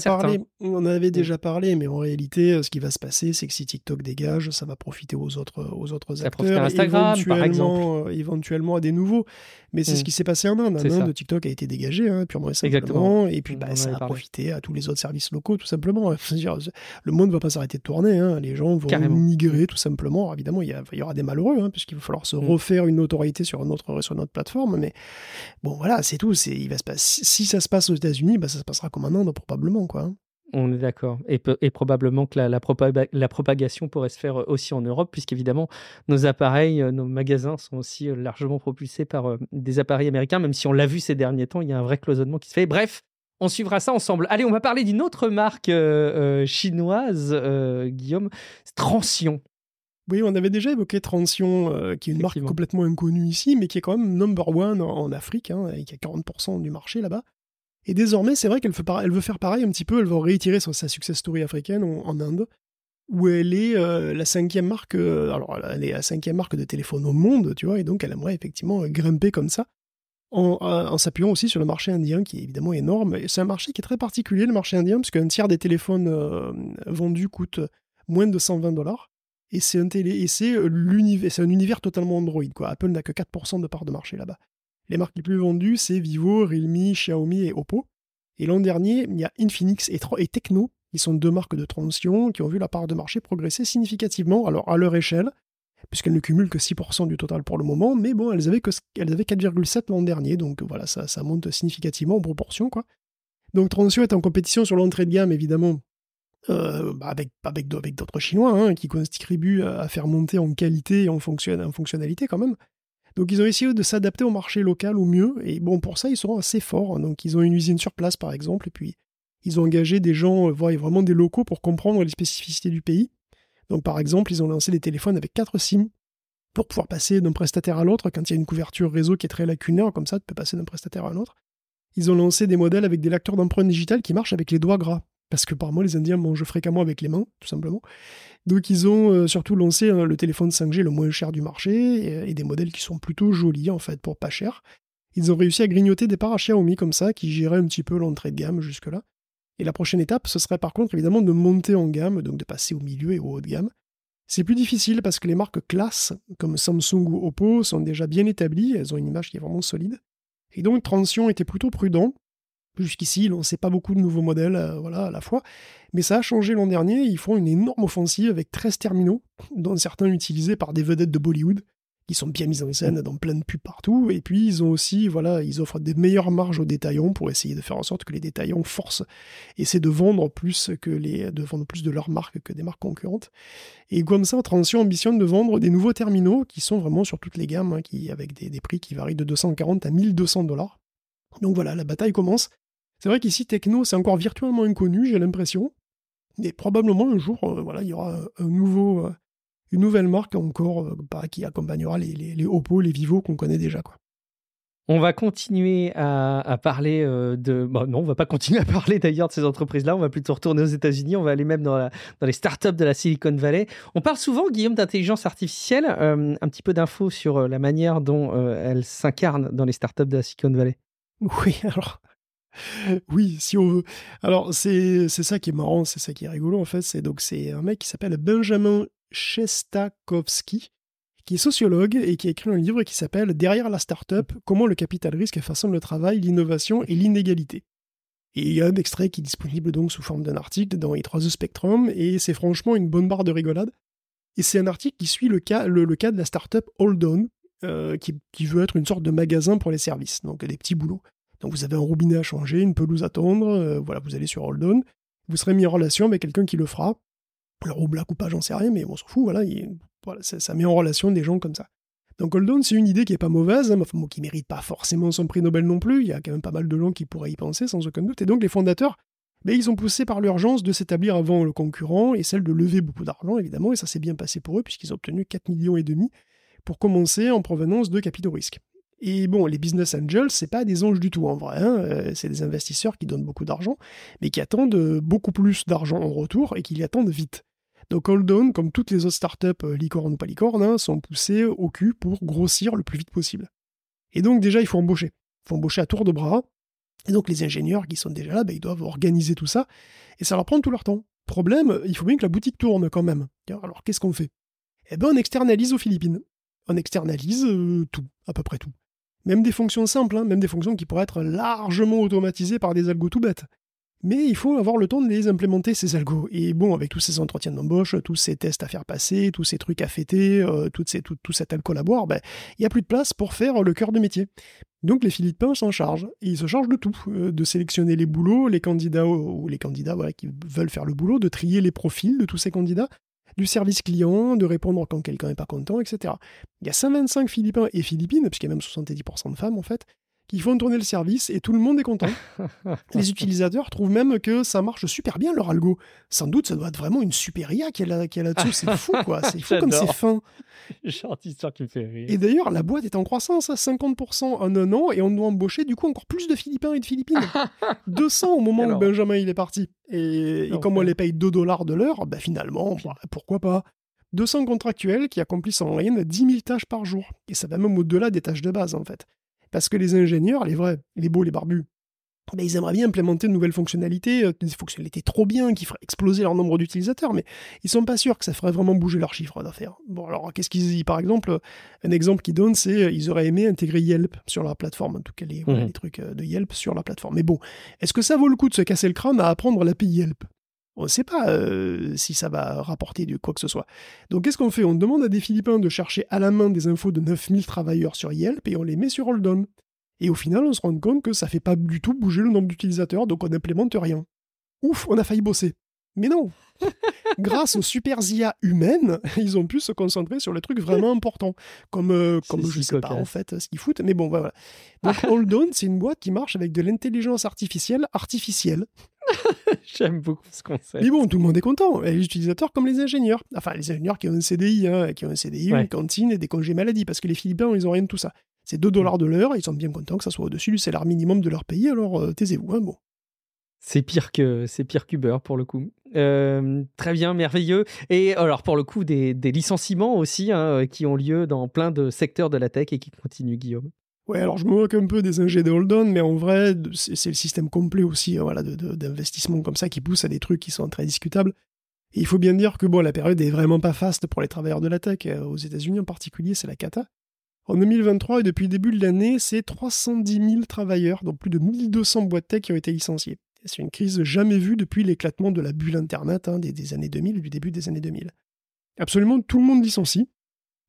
on en avait déjà parlé, mais en réalité, ce qui va se passer, c'est que si TikTok dégage, ça va profiter aux autres acteurs, Instagram, par exemple, éventuellement à des nouveaux. Mais c'est ce qui s'est passé en Inde. En Inde, TikTok a été dégagé, purement et simplement. Exactement. Et puis ça a profité à tous les autres services locaux, tout simplement. Le monde ne va pas s'arrêter de tourner. Les gens vont migrer, tout simplement. Alors, évidemment, il y aura des malheureux, puisqu'il va falloir se refaire une autorité sur notre plateforme. Mais bon, voilà, c'est tout. Si ça se passe aux États-Unis, ça se passera comme en Inde, probablement, quoi. On est d'accord. Et probablement que la propagation pourrait se faire aussi en Europe, puisqu'évidemment, nos appareils, nos magasins sont aussi largement propulsés par des appareils américains, même si on l'a vu ces derniers temps, il y a un vrai cloisonnement qui se fait. Bref, on suivra ça ensemble. Allez, on va parler d'une autre marque chinoise, Guillaume, Transsion. Oui, on avait déjà évoqué Transsion, qui est une marque complètement inconnue ici, mais qui est quand même number one en Afrique, et qui a 40% du marché là-bas. Et désormais, c'est vrai qu'elle veut faire pareil un petit peu, elle va réitérer sur sa success story africaine en Inde, où elle est la 5e marque, elle est la 5e marque de téléphone au monde, tu vois, et donc elle aimerait effectivement grimper comme ça, en s'appuyant aussi sur le marché indien, qui est évidemment énorme. Et c'est un marché qui est très particulier, le marché indien, parce qu'un tiers des téléphones vendus coûte moins de $120, et c'est un univers totalement Android, quoi. Apple n'a que 4% de part de marché là-bas. Les marques les plus vendues, c'est Vivo, Realme, Xiaomi et Oppo. Et l'an dernier, il y a Infinix et Tecno, qui sont 2 marques de Transsion, qui ont vu la part de marché progresser significativement, alors à leur échelle, puisqu'elles ne cumulent que 6% du total pour le moment, mais bon, elles avaient 4,7 l'an dernier, donc voilà, ça monte significativement en proportion, quoi. Donc Transsion est en compétition sur l'entrée de gamme, évidemment, avec d'autres Chinois, qui contribuent à faire monter en qualité et en fonctionnalité quand même. Donc ils ont essayé de s'adapter au marché local au mieux, et bon, pour ça ils sont assez forts. Donc ils ont une usine sur place par exemple, et puis ils ont engagé des gens, vraiment des locaux, pour comprendre les spécificités du pays. Donc par exemple, ils ont lancé des téléphones avec 4 SIM pour pouvoir passer d'un prestataire à l'autre quand il y a une couverture réseau qui est très lacunaire, comme ça tu peux passer d'un prestataire à un autre. Ils ont lancé des modèles avec des lecteurs d'empreintes digitales qui marchent avec les doigts gras, parce que apparemment les Indiens mangent fréquemment avec les mains, tout simplement. Donc ils ont surtout lancé le téléphone 5G le moins cher du marché, et des modèles qui sont plutôt jolis en fait, pour pas cher. Ils ont réussi à grignoter des parts à Xiaomi comme ça, qui gérait un petit peu l'entrée de gamme jusque-là. Et la prochaine étape, ce serait par contre évidemment de monter en gamme, donc de passer au milieu et au haut de gamme. C'est plus difficile parce que les marques classe, comme Samsung ou Oppo, sont déjà bien établies, elles ont une image qui est vraiment solide. Et donc Transsion était plutôt prudent. Jusqu'ici, on ne sait pas beaucoup de nouveaux modèles à la fois. Mais ça a changé l'an dernier. Ils font une énorme offensive avec 13 terminaux, dont certains utilisés par des vedettes de Bollywood, qui sont bien mises en scène dans plein de pubs partout. Et puis, ils ont aussi, ils offrent des meilleures marges aux détaillants pour essayer de faire en sorte que les détaillants essaient de vendre plus de leurs marques que des marques concurrentes. Et comme ça, Transsion ambitionne de vendre des nouveaux terminaux qui sont vraiment sur toutes les gammes, avec des prix qui varient de 240 à 1200 $. Donc voilà, la bataille commence. C'est vrai qu'ici, Tecno, c'est encore virtuellement inconnu, j'ai l'impression. Mais probablement un jour, il y aura une nouvelle marque encore qui accompagnera les Oppo, les Vivo qu'on connaît déjà, quoi. On va continuer à parler non, on va pas continuer à parler d'ailleurs de ces entreprises-là. On va plutôt retourner aux États-Unis. On va aller même dans les startups de la Silicon Valley. On parle souvent, Guillaume, d'intelligence artificielle. Un petit peu d'infos sur la manière dont elle s'incarne dans les startups de la Silicon Valley. Oui, alors... Oui, si on veut. Alors, c'est ça qui est marrant, c'est ça qui est rigolo, en fait. C'est un mec qui s'appelle Benjamin Shestakovsky, qui est sociologue et qui a écrit un livre qui s'appelle « Derrière la start-up, comment le capital risque façonne le travail, l'innovation et l'inégalité ». Et il y a un extrait qui est disponible donc sous forme d'un article dans It Was the Spectrum, et c'est franchement une bonne barre de rigolade. Et c'est un article qui suit le cas de la start-up Hold On, qui veut être une sorte de magasin pour les services, donc des petits boulots. Donc vous avez un robinet à changer, une pelouse à tondre, vous allez sur Hold On, vous serez mis en relation avec quelqu'un qui le fera. Alors au black ou pas, j'en sais rien, mais on s'en fout, ça met en relation des gens comme ça. Donc Hold On, c'est une idée qui est pas mauvaise, qui mérite pas forcément son prix Nobel non plus, il y a quand même pas mal de gens qui pourraient y penser sans aucun doute, et donc les fondateurs, ils sont poussés par l'urgence de s'établir avant le concurrent, et celle de lever beaucoup d'argent évidemment, et ça s'est bien passé pour eux, puisqu'ils ont obtenu 4,5 millions pour commencer en provenance de capitaux risques. Et bon, les business angels, c'est pas des anges du tout en vrai, c'est des investisseurs qui donnent beaucoup d'argent, mais qui attendent beaucoup plus d'argent en retour et qui y attendent vite. Donc Hold On, comme toutes les autres startups, licornes ou pas licornes, sont poussées au cul pour grossir le plus vite possible. Et donc déjà, il faut embaucher. Il faut embaucher à tour de bras. Et donc les ingénieurs qui sont déjà là, ils doivent organiser tout ça, et ça leur prend tout leur temps. Problème, il faut bien que la boutique tourne quand même. Alors qu'est-ce qu'on fait ? On externalise aux Philippines. On externalise tout, à peu près tout. Même des fonctions simples, même des fonctions qui pourraient être largement automatisées par des algos tout bêtes. Mais il faut avoir le temps de les implémenter, ces algos. Et bon, avec tous ces entretiens d'embauche, tous ces tests à faire passer, tous ces trucs à fêter, tout cet alcool à boire, il n'y a plus de place pour faire le cœur de métier. Donc les Philippins s'en chargent. Et ils se chargent de tout. De sélectionner les boulots, les candidats qui veulent faire le boulot, de trier les profils de tous ces candidats, du service client, de répondre quand quelqu'un n'est pas content, etc. Il y a 125 Philippins et Philippines, puisqu'il y a même 70% de femmes en fait, qui font tourner le service et tout le monde est content. Les utilisateurs trouvent même que ça marche super bien leur algo. Sans doute, ça doit être vraiment une super IA qui est là-dessus. C'est fou, quoi. C'est fou comme c'est fin. Genre d'histoire qui me fait rire. Et d'ailleurs, la boîte est en croissance à 50% en un an et on doit embaucher du coup encore plus de Philippins et de Philippines. 200 au moment où Benjamin il est parti. Et comme on les paye $2 de l'heure, finalement, pourquoi pas. 200 contractuels qui accomplissent en moyenne 10 000 tâches par jour. Et ça va même au-delà des tâches de base, en fait. Parce que les ingénieurs, les vrais, les beaux, les barbus, ils aimeraient bien implémenter de nouvelles fonctionnalités, des fonctionnalités trop bien, qui feraient exploser leur nombre d'utilisateurs, mais ils sont pas sûrs que ça ferait vraiment bouger leur chiffre d'affaires. Bon, alors, qu'est-ce qu'ils disent ? Par exemple, un exemple qu'ils donnent, c'est ils auraient aimé intégrer Yelp sur leur plateforme, en tout cas les trucs de Yelp sur la plateforme. Mais bon, est-ce que ça vaut le coup de se casser le crâne à apprendre l'API Yelp ? On ne sait pas si ça va rapporter quoi que ce soit. Donc qu'est-ce qu'on fait ? On demande à des Philippins de chercher à la main des infos de 9000 travailleurs sur Yelp et on les met sur Hold On. Et au final, on se rend compte que ça ne fait pas du tout bouger le nombre d'utilisateurs, donc on n'implémente rien. Ouf, on a failli bosser. Mais non. Grâce aux super IA humaines, ils ont pu se concentrer sur les trucs vraiment importants, comme je ne sais pas en fait ce qu'ils foutent, mais bon, voilà. Donc Hold On, c'est une boîte qui marche avec de l'intelligence artificielle. J'aime beaucoup ce concept. Mais bon, tout le monde est content, et les utilisateurs comme les ingénieurs. Enfin, les ingénieurs qui ont un CDI, une cantine et des congés maladie, parce que les Philippins, ils n'ont rien de tout ça. C'est $2 de l'heure, ils sont bien contents que ça soit au-dessus du salaire minimum de leur pays, alors taisez-vous, bon. C'est pire qu'Uber pour le coup. Très bien, merveilleux. Et alors pour le coup, des licenciements aussi qui ont lieu dans plein de secteurs de la tech et qui continuent, Guillaume. Ouais, alors je me moque un peu des ingés de Hold On, mais en vrai, c'est le système complet aussi d'investissement comme ça qui pousse à des trucs qui sont très discutables. Et il faut bien dire que la période est vraiment pas faste pour les travailleurs de la tech. Aux États-Unis en particulier, c'est la cata. En 2023 et depuis le début de l'année, c'est 310 000 travailleurs, donc plus de 1200 boîtes tech qui ont été licenciées. C'est une crise jamais vue depuis l'éclatement de la bulle Internet des années 2000, du début des années 2000. Absolument tout le monde licencie.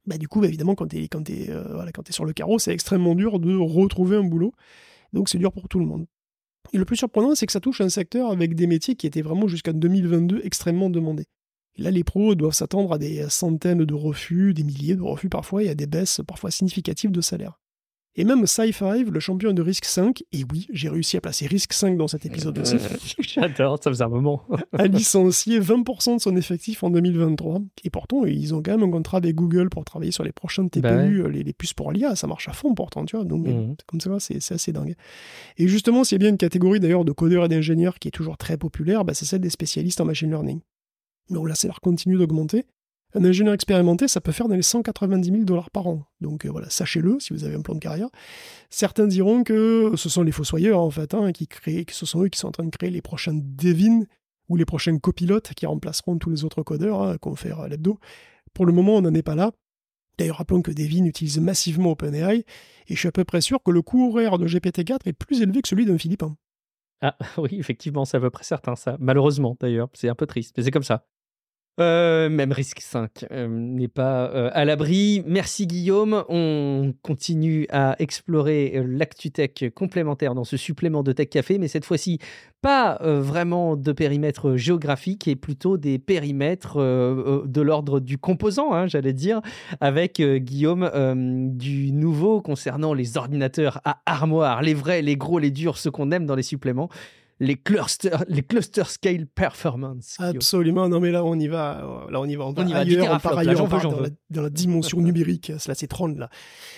Du coup, évidemment, quand t'es sur le carreau, c'est extrêmement dur de retrouver un boulot. Donc c'est dur pour tout le monde. Et le plus surprenant, c'est que ça touche un secteur avec des métiers qui étaient vraiment jusqu'en 2022 extrêmement demandés. Et là, les pros doivent s'attendre à des centaines de refus, des milliers de refus parfois, et à des baisses parfois significatives de salaire. Et même Sci5, le champion de Risk 5, et oui, j'ai réussi à placer Risk 5 dans cet épisode aussi, J'adore, ça faisait un moment. a licencié 20% de son effectif en 2023. Et pourtant, ils ont quand même un contrat avec Google pour travailler sur les prochaines TPU, les puces pour l'IA, ça marche à fond pourtant, tu vois. Donc, comme ça, c'est assez dingue. Et justement, s'il y a bien une catégorie d'ailleurs de codeurs et d'ingénieurs qui est toujours très populaire, c'est celle des spécialistes en machine learning. Donc là, ça leur continue d'augmenter. Un ingénieur expérimenté, ça peut faire dans les 190 000 $ par an. Donc voilà, sachez-le si vous avez un plan de carrière. Certains diront que ce sont les fossoyeurs, en fait, que ce sont eux qui sont en train de créer les prochains Devin ou les prochains copilotes qui remplaceront tous les autres codeurs qu'on fait à l'hebdo. Pour le moment, on n'en est pas là. D'ailleurs, rappelons que Devin utilise massivement OpenAI, et je suis à peu près sûr que le coût horaire de GPT-4 est plus élevé que celui d'un Philippin. Ah oui, effectivement, c'est à peu près certain, ça. Malheureusement, d'ailleurs, c'est un peu triste, mais c'est comme ça. Même Risk 5 n'est pas à l'abri. Merci Guillaume. On continue à explorer l'actu tech complémentaire dans ce supplément de Tech Café, mais cette fois-ci, pas vraiment de périmètre géographique et plutôt des périmètres de l'ordre du composant, j'allais dire, avec Guillaume du nouveau concernant les ordinateurs à armoire, les vrais, les gros, les durs, ceux qu'on aime dans les suppléments. Les cluster scale performance. Absolument, non mais là on y va. On part ailleurs, dans la dimension numérique. Là c'est Tron là.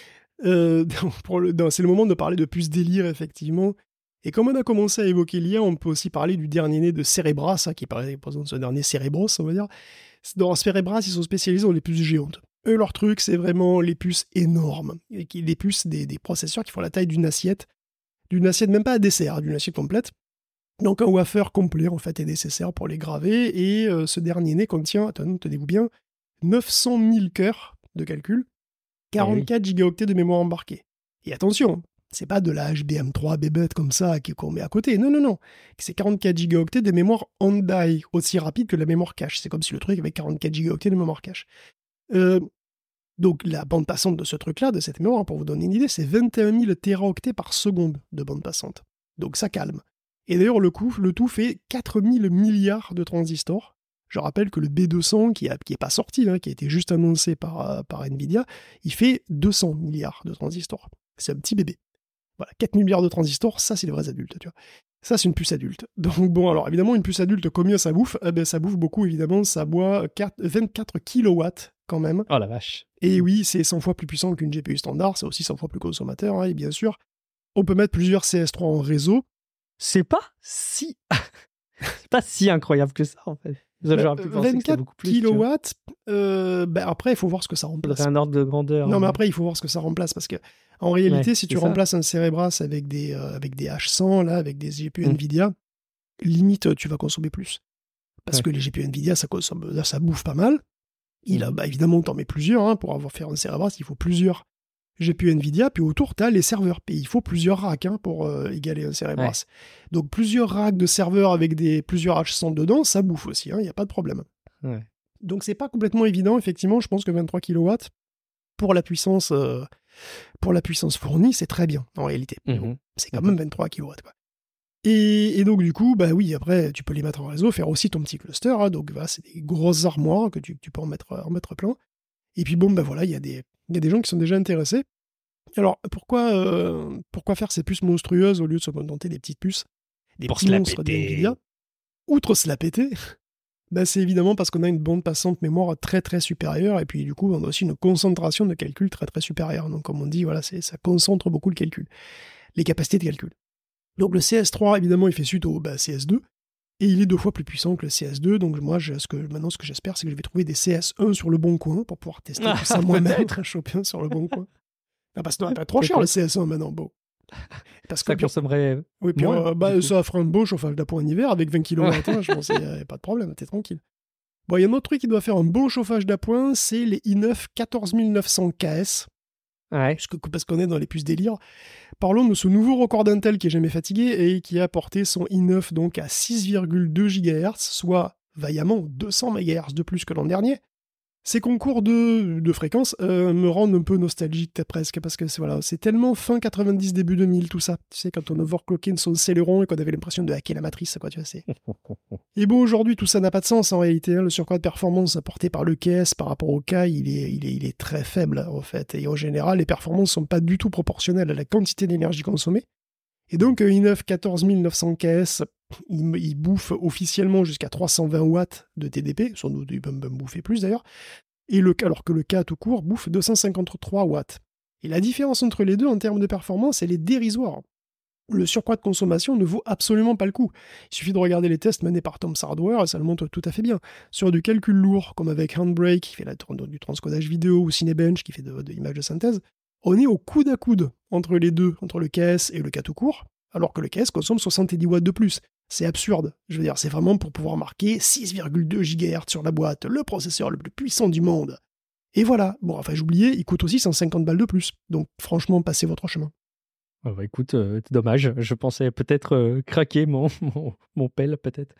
C'est le moment de parler de puces délire effectivement. Et comme on a commencé à évoquer l'IA, on peut aussi parler du dernier né de Cerebras, qui est par exemple ce dernier Cerebros, on va dire. Dans Cerebras, ils sont spécialisés dans les puces géantes. Eux, leur truc, c'est vraiment les puces énormes. Les puces des processeurs qui font la taille d'une assiette même pas à dessert, d'une assiette complète. Donc un wafer complet en fait est nécessaire pour les graver, et ce dernier né contient, tenez-vous bien, 900 000 cœurs de calcul, 44 gigaoctets de mémoire embarquée. Et attention, c'est pas de la HBM3 bébête comme ça qu'on met à côté, non. C'est 44 gigaoctets de mémoire on-die, aussi rapide que la mémoire cache. C'est comme si le truc avait 44 gigaoctets de mémoire cache. Donc la bande passante de ce truc-là, de cette mémoire, pour vous donner une idée, c'est 21 000 téraoctets par seconde de bande passante. Donc ça calme. Et d'ailleurs, le tout fait 4000 milliards de transistors. Je rappelle que le B200, qui est pas sorti, qui a été juste annoncé par Nvidia, il fait 200 milliards de transistors. C'est un petit bébé. Voilà, 4000 milliards de transistors, ça c'est les vrais adultes, tu vois. Ça c'est une puce adulte. Donc bon, alors évidemment, une puce adulte, combien ça bouffe ? Ça bouffe beaucoup, évidemment, ça boit 24 kilowatts quand même. Oh la vache. Et oui, c'est 100 fois plus puissant qu'une GPU standard, c'est aussi 100 fois plus consommateur, et bien sûr, on peut mettre plusieurs CS3 en réseau. C'est pas si incroyable que ça, en fait. 24 kilowatts, après, il faut voir ce que ça remplace. C'est un ordre de grandeur. Non, mais après, il faut voir ce que ça remplace, parce que en réalité, si tu remplaces un Cerebras avec des H100, là, avec des GPU Nvidia, limite, tu vas consommer plus. Parce que les GPU Nvidia, ça bouffe pas mal. Évidemment, t'en mets plusieurs. Pour faire un Cerebras, il faut plusieurs GPU Nvidia, puis autour, tu as les serveurs. Et il faut plusieurs racks pour égaler un Cerebras. Ouais. Donc, plusieurs racks de serveurs avec plusieurs H100 dedans, ça bouffe aussi, il n'y a pas de problème. Ouais. Donc, c'est pas complètement évident, effectivement. Je pense que 23 kW, pour la puissance fournie, c'est très bien, en réalité. Donc, c'est quand même 23 kW, quoi. Et donc, du coup, après, tu peux les mettre en réseau, faire aussi ton petit cluster. Donc, c'est des grosses armoires que tu peux en mettre plein. Et puis, voilà, il y a des gens qui sont déjà intéressés. Alors, pourquoi faire ces puces monstrueuses au lieu de se contenter des petites puces, des petits monstres d'NVIDIA ? Outre se la péter, c'est évidemment parce qu'on a une bande passante mémoire très très supérieure, et puis du coup, on a aussi une concentration de calcul très très supérieure. Donc, comme on dit, voilà, ça concentre beaucoup le calcul, les capacités de calcul. Donc, le CS3, évidemment, il fait suite au CS2, et il est 2 fois plus puissant que le CS2, donc moi, maintenant, ce que j'espère, c'est que je vais trouver des CS1 sur le bon coin pour pouvoir tester tout ça moi-même, choper sur le bon coin. Parce que c'est trop cher le CS1 maintenant, bon. Parce que ça consommerait. Oui, puis ça fera un beau chauffage d'appoint en hiver avec 20 kW, je pense qu'il n'y a pas de problème, t'es tranquille. Bon, il y a un autre truc qui doit faire un bon chauffage d'appoint, c'est les i9 14900 KS. Ouais. Parce qu'on est dans les puces délire. Parlons de ce nouveau record d'Intel qui est jamais fatigué et qui a porté son i9 donc à 6,2 GHz, soit vaillamment 200 MHz de plus que l'an dernier. Ces concours de fréquences me rendent un peu nostalgique presque, parce que c'est tellement fin 90, début 2000, tout ça. Tu sais, quand on overclockait son Celeron et qu'on avait l'impression de hacker la matrice, quoi, tu vois, c'est... Et bon, aujourd'hui, tout ça n'a pas de sens, en réalité. Hein. Le surcroît de performance apporté par le KS par rapport au K, il est très faible, en fait. Et en général, les performances sont pas du tout proportionnelles à la quantité d'énergie consommée. Et donc, i9 14900 KS, il bouffe officiellement jusqu'à 320 watts de TDP, sans doute il peut me bouffer plus d'ailleurs, alors que le K tout court bouffe 253 watts. Et la différence entre les deux en termes de performance, elle est dérisoire. Le surcroît de consommation ne vaut absolument pas le coup. Il suffit de regarder les tests menés par Tom's Hardware et ça le montre tout à fait bien. Sur du calcul lourd, comme avec Handbrake qui fait du transcodage vidéo ou Cinebench qui fait de l'image de synthèse, on est au coude à coude entre les deux, entre le KS et le K tout court, alors que le KS consomme 70 watts de plus. C'est absurde. Je veux dire, c'est vraiment pour pouvoir marquer 6,2 GHz sur la boîte, le processeur le plus puissant du monde. Et voilà. Bon, enfin, j'oubliais, il coûte aussi 150 balles de plus. Donc, franchement, passez votre chemin. Oh bah écoute, dommage. Je pensais peut-être craquer mon pelle, peut-être.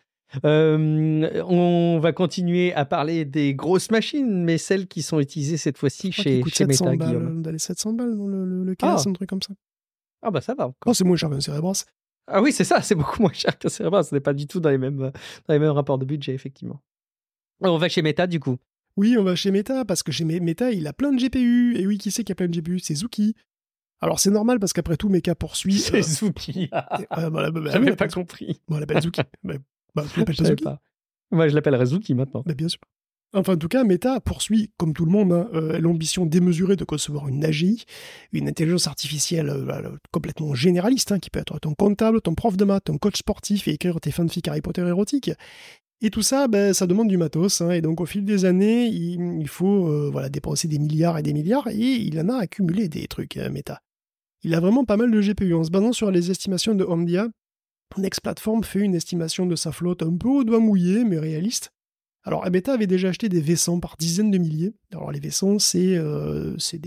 On va continuer à parler des grosses machines, mais celles qui sont utilisées cette fois-ci chez Meta, Guillaume. Dans les 700 balles, dans le KS, un truc comme ça. Ah bah ça va encore. Oh, c'est moins cher qu'un Cerebras. Ah oui, c'est ça, c'est beaucoup moins cher qu'un Cerebras. Ce n'est pas du tout dans les mêmes rapports de budget, effectivement. On va chez Meta, du coup. Oui, on va chez Meta, parce que chez Meta, il a plein de GPU. Et oui, qui c'est qui a plein de GPU? C'est Zuki. Alors, c'est normal, parce qu'après tout, Mecha poursuit... C'est Zuki. J'avais pas compris. Bon, on l'appelle Zuki. Tu l'appelles pas Zuki? Moi, je l'appellerais Zuki, maintenant. Bien sûr. Enfin, en tout cas, Meta poursuit, comme tout le monde, l'ambition démesurée de concevoir une AGI, une intelligence artificielle complètement généraliste, qui peut être ton comptable, ton prof de maths, ton coach sportif et écrire tes fanfics Harry Potter érotiques. Et tout ça, ça demande du matos. Et donc, au fil des années, il faut dépenser des milliards et des milliards, et il en a accumulé des trucs, Meta. Il a vraiment pas mal de GPU. En se basant sur les estimations de Omdia, Next Platform fait une estimation de sa flotte un peu au doigt mouillé, mais réaliste. Alors, Meta avait déjà acheté des V100 par dizaines de milliers. Alors, les V100, c'est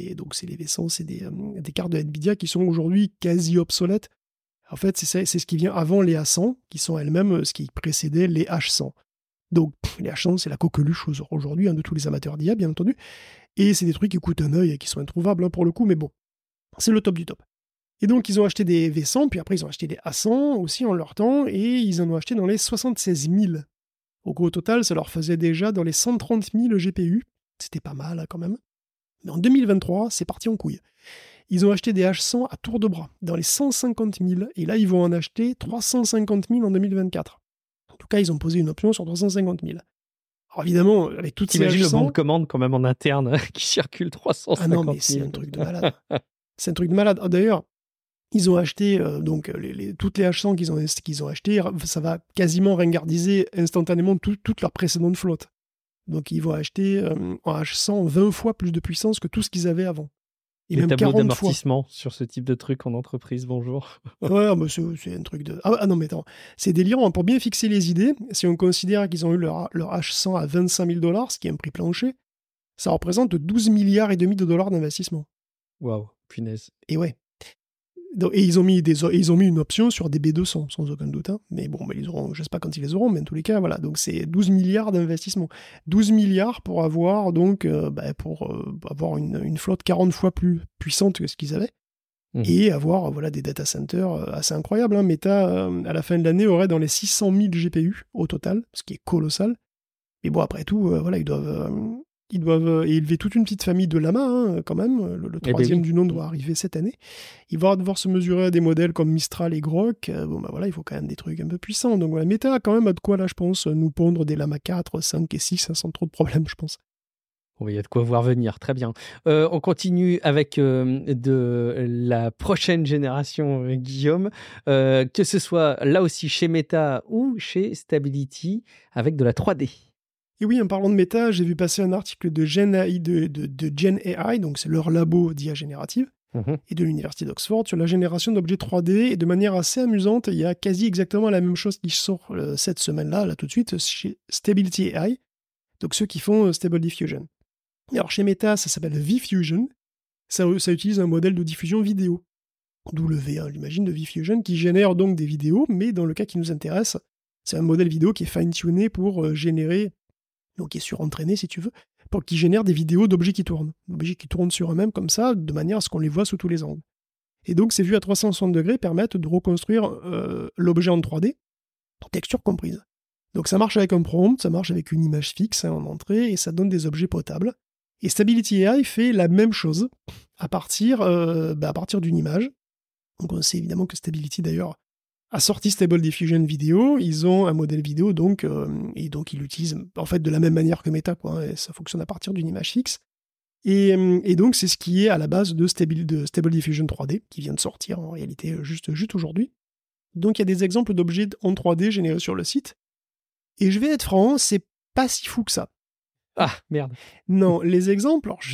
des cartes de Nvidia qui sont aujourd'hui quasi obsolètes. En fait, c'est ce qui vient avant les A100, qui sont elles-mêmes ce qui précédait les H100. Donc, les H100, c'est la coqueluche aujourd'hui de tous les amateurs d'IA, bien entendu. Et c'est des trucs qui coûtent un œil et qui sont introuvables pour le coup, mais bon, c'est le top du top. Et donc, ils ont acheté des V100, puis après, ils ont acheté des A100 aussi en leur temps, et ils en ont acheté dans les 76 000. Donc, au total, ça leur faisait déjà dans les 130 000 GPU. C'était pas mal, quand même. Mais en 2023, c'est parti en couille. Ils ont acheté des H100 à tour de bras, dans les 150 000, et là, ils vont en acheter 350 000 en 2024. En tout cas, ils ont posé une option sur 350 000. Alors, évidemment, avec toutes ces H100... T'imagines le bon de commande, quand même, en interne, qui circule 350 000. Ah non, mais c'est un truc de malade. C'est un truc de malade. D'ailleurs, ils ont acheté, toutes les H100 qu'ils ont achetées, ça va quasiment ringardiser instantanément toute leur précédente flotte. Donc, ils vont acheter en H100 20 fois plus de puissance que tout ce qu'ils avaient avant. Et les même tableaux 40 d'amortissement sur ce type de truc en entreprise, bonjour. Ouais, mais c'est un truc de... Ah non, mais attends, c'est délirant. Pour bien fixer les idées, si on considère qu'ils ont eu leur H100 à 25 000 $, ce qui est un prix plancher, ça représente 12 milliards et demi de dollars d'investissement. Waouh, punaise. Et ouais. Donc, et ils ont mis une option sur des B200, sans aucun doute. Mais bon, ils auront, je ne sais pas quand ils les auront, mais en tous les cas, voilà. Donc c'est 12 milliards d'investissement. 12 milliards pour avoir, avoir une flotte 40 fois plus puissante que ce qu'ils avaient. Et avoir des data centers assez incroyables. Meta, à la fin de l'année, aurait dans les 600 000 GPU au total, ce qui est colossal. Mais bon, après tout, ils doivent élever toute une petite famille de lamas, quand même. Le troisième du nom doit arriver cette année. Ils vont devoir se mesurer à des modèles comme Mistral et Grok. Il faut quand même des trucs un peu puissants. Donc voilà, Meta a quand même de quoi, là, je pense, nous pondre des lamas 4, 5 et 6 sans trop de problèmes, je pense. Il y a de quoi voir venir, très bien. On continue avec de la prochaine génération, Guillaume, que ce soit là aussi chez Meta ou chez Stability, avec de la 3D. Et oui, en parlant de Meta, j'ai vu passer un article de Gen AI, de Gen AI, donc c'est leur labo d'IA générative, et de l'université d'Oxford, sur la génération d'objets 3D, et de manière assez amusante, il y a quasi exactement la même chose qui sort cette semaine-là, là tout de suite, chez Stability AI, donc ceux qui font Stable Diffusion. Alors chez Meta, ça s'appelle VFusion, ça utilise un modèle de diffusion vidéo, d'où le V1, j'imagine, de VFusion, qui génère donc des vidéos, mais dans le cas qui nous intéresse, c'est un modèle vidéo qui est fine-tuné pour générer, donc qui est surentraîné si tu veux, pour qu'ils génèrent des vidéos d'objets qui tournent sur eux-mêmes comme ça, de manière à ce qu'on les voit sous tous les angles. Et donc ces vues à 360 degrés permettent de reconstruire l'objet en 3D, texture comprise. Donc ça marche avec un prompt, ça marche avec une image fixe en entrée, et ça donne des objets potables. Et Stability AI fait la même chose à partir d'une image. Donc on sait évidemment que Stability d'ailleurs a sorti Stable Diffusion Video, ils ont un modèle vidéo et donc ils l'utilisent en fait de la même manière que Meta, quoi, et ça fonctionne à partir d'une image fixe. Et donc c'est ce qui est à la base de Stable Diffusion 3D, qui vient de sortir en réalité juste aujourd'hui. Donc il y a des exemples d'objets en 3D générés sur le site. Et je vais être franc, c'est pas si fou que ça. Ah, merde. Non, les exemples, alors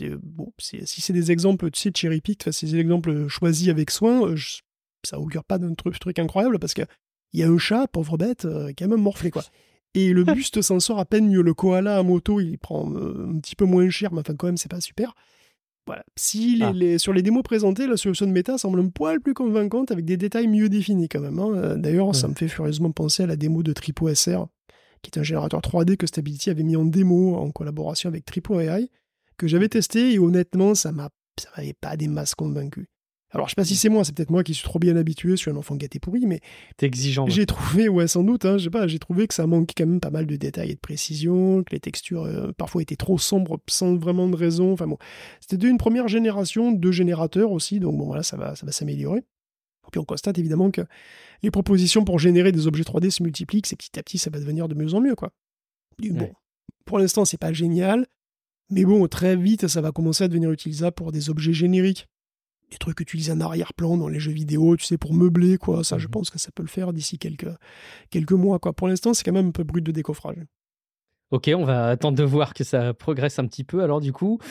si c'est des exemples, tu sais, cherry-picked, c'est des exemples choisis avec soin, ça augure pas d'un truc incroyable, parce qu'il y a un chat, pauvre bête, qui a même morflé, quoi. Et le buste s'en sort à peine mieux. Le koala à moto, il prend un petit peu moins cher, mais enfin, quand même, c'est pas super. Voilà. Sur les démos présentées, la solution de Meta semble un poil plus convaincante, avec des détails mieux définis, quand même. Hein. D'ailleurs, ça me fait furieusement penser à la démo de TripoSR, qui est un générateur 3D que Stability avait mis en démo en collaboration avec Tripo.ai, que j'avais testé, et honnêtement, ça m'avait pas des masses convaincu. Alors, je sais pas si c'est moi, c'est peut-être moi qui suis trop bien habitué, je suis un enfant gâté pourri, mais... T'es exigeant. J'ai trouvé, ouais, sans doute, hein, je sais pas, j'ai trouvé que ça manquait quand même pas mal de détails et de précision, que les textures parfois étaient trop sombres sans vraiment de raison, enfin bon. C'était une première génération de générateurs aussi, donc bon, voilà, ça va s'améliorer. Et puis on constate évidemment que les propositions pour générer des objets 3D se multiplient, et petit à petit, ça va devenir de mieux en mieux, quoi. Et bon, pour l'instant, c'est pas génial, mais bon, très vite, ça va commencer à devenir utilisable pour des objets génériques. Des trucs utilisés en arrière-plan dans les jeux vidéo, tu sais, pour meubler, quoi. Ça, je pense que ça peut le faire d'ici quelques mois, quoi. Pour l'instant, c'est quand même un peu brut de décoffrage. Ok, on va attendre de voir que ça progresse un petit peu. Alors du coup,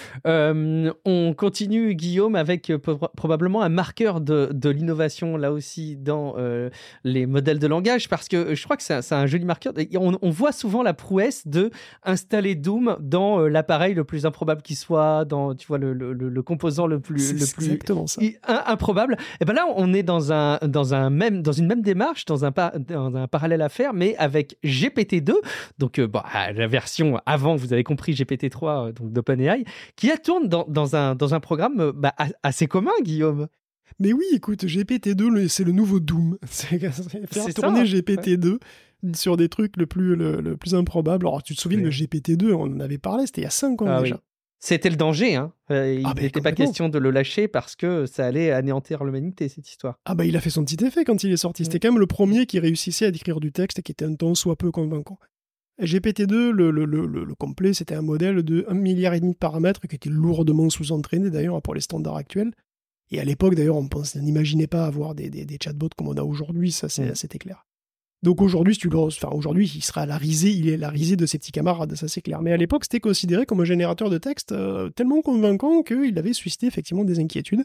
on continue, Guillaume, avec probablement un marqueur de l'innovation, là aussi, dans les modèles de langage, parce que je crois que c'est un joli marqueur. On voit souvent la prouesse de installer Doom dans l'appareil le plus improbable qui soit, dans, tu vois, le composant le plus exactement ça. Improbable. Et ben là, on est dans une même démarche, dans un parallèle à faire, mais avec GPT-2. Donc, la version avant, vous avez compris, GPT-3 donc d'OpenAI, qui tourne dans un programme assez commun, Guillaume. Mais oui, écoute, GPT-2, c'est le nouveau Doom. C'est faire tourner GPT-2 sur des trucs le plus improbable. Alors, tu te souviens de GPT-2, on en avait parlé, c'était il y a 5 ans déjà. Oui. C'était le danger, hein. Il n'était pas question de le lâcher parce que ça allait anéantir l'humanité, cette histoire. Ah bah il a fait son petit effet quand il est sorti. C'était quand même le premier qui réussissait à décrire du texte et qui était un tant soit peu convaincant. GPT-2, le complet, c'était un modèle de 1,5 milliard de paramètres qui était lourdement sous-entraîné d'ailleurs pour les standards actuels. Et à l'époque d'ailleurs, on n'imaginait pas avoir des chatbots comme on a aujourd'hui, ça c'était clair. Donc aujourd'hui, aujourd'hui, il sera à la risée, il est la risée de ses petits camarades, ça c'est clair. Mais à l'époque, c'était considéré comme un générateur de texte tellement convaincant qu'il avait suscité effectivement des inquiétudes.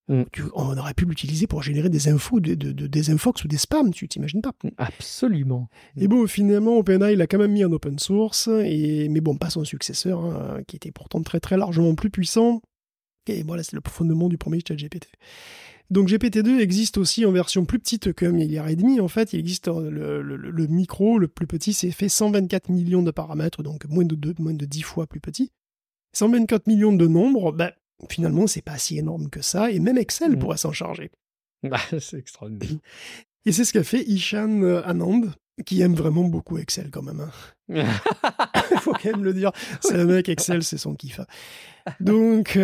On aurait pu l'utiliser pour générer des infos, des infox ou des spams, tu t'imagines pas. Absolument. Et bon, finalement, OpenAI l'a quand même mis en open source, mais bon, pas son successeur, hein, qui était pourtant très très largement plus puissant. Et voilà, c'est le fondement du premier ChatGPT. Donc GPT-2 existe aussi en version plus petite que 1,5 milliard. En fait, il existe le micro, le plus petit, c'est fait 124 millions de paramètres, donc moins de 10 fois plus petit. 124 millions de nombres, finalement, c'est pas si énorme que ça, et même Excel pourrait s'en charger. C'est extraordinaire. Et c'est ce qu'a fait Ishan Anand, qui aime vraiment beaucoup Excel quand même. Il faut quand même le dire. C'est un mec, Excel, c'est son kiff. Donc,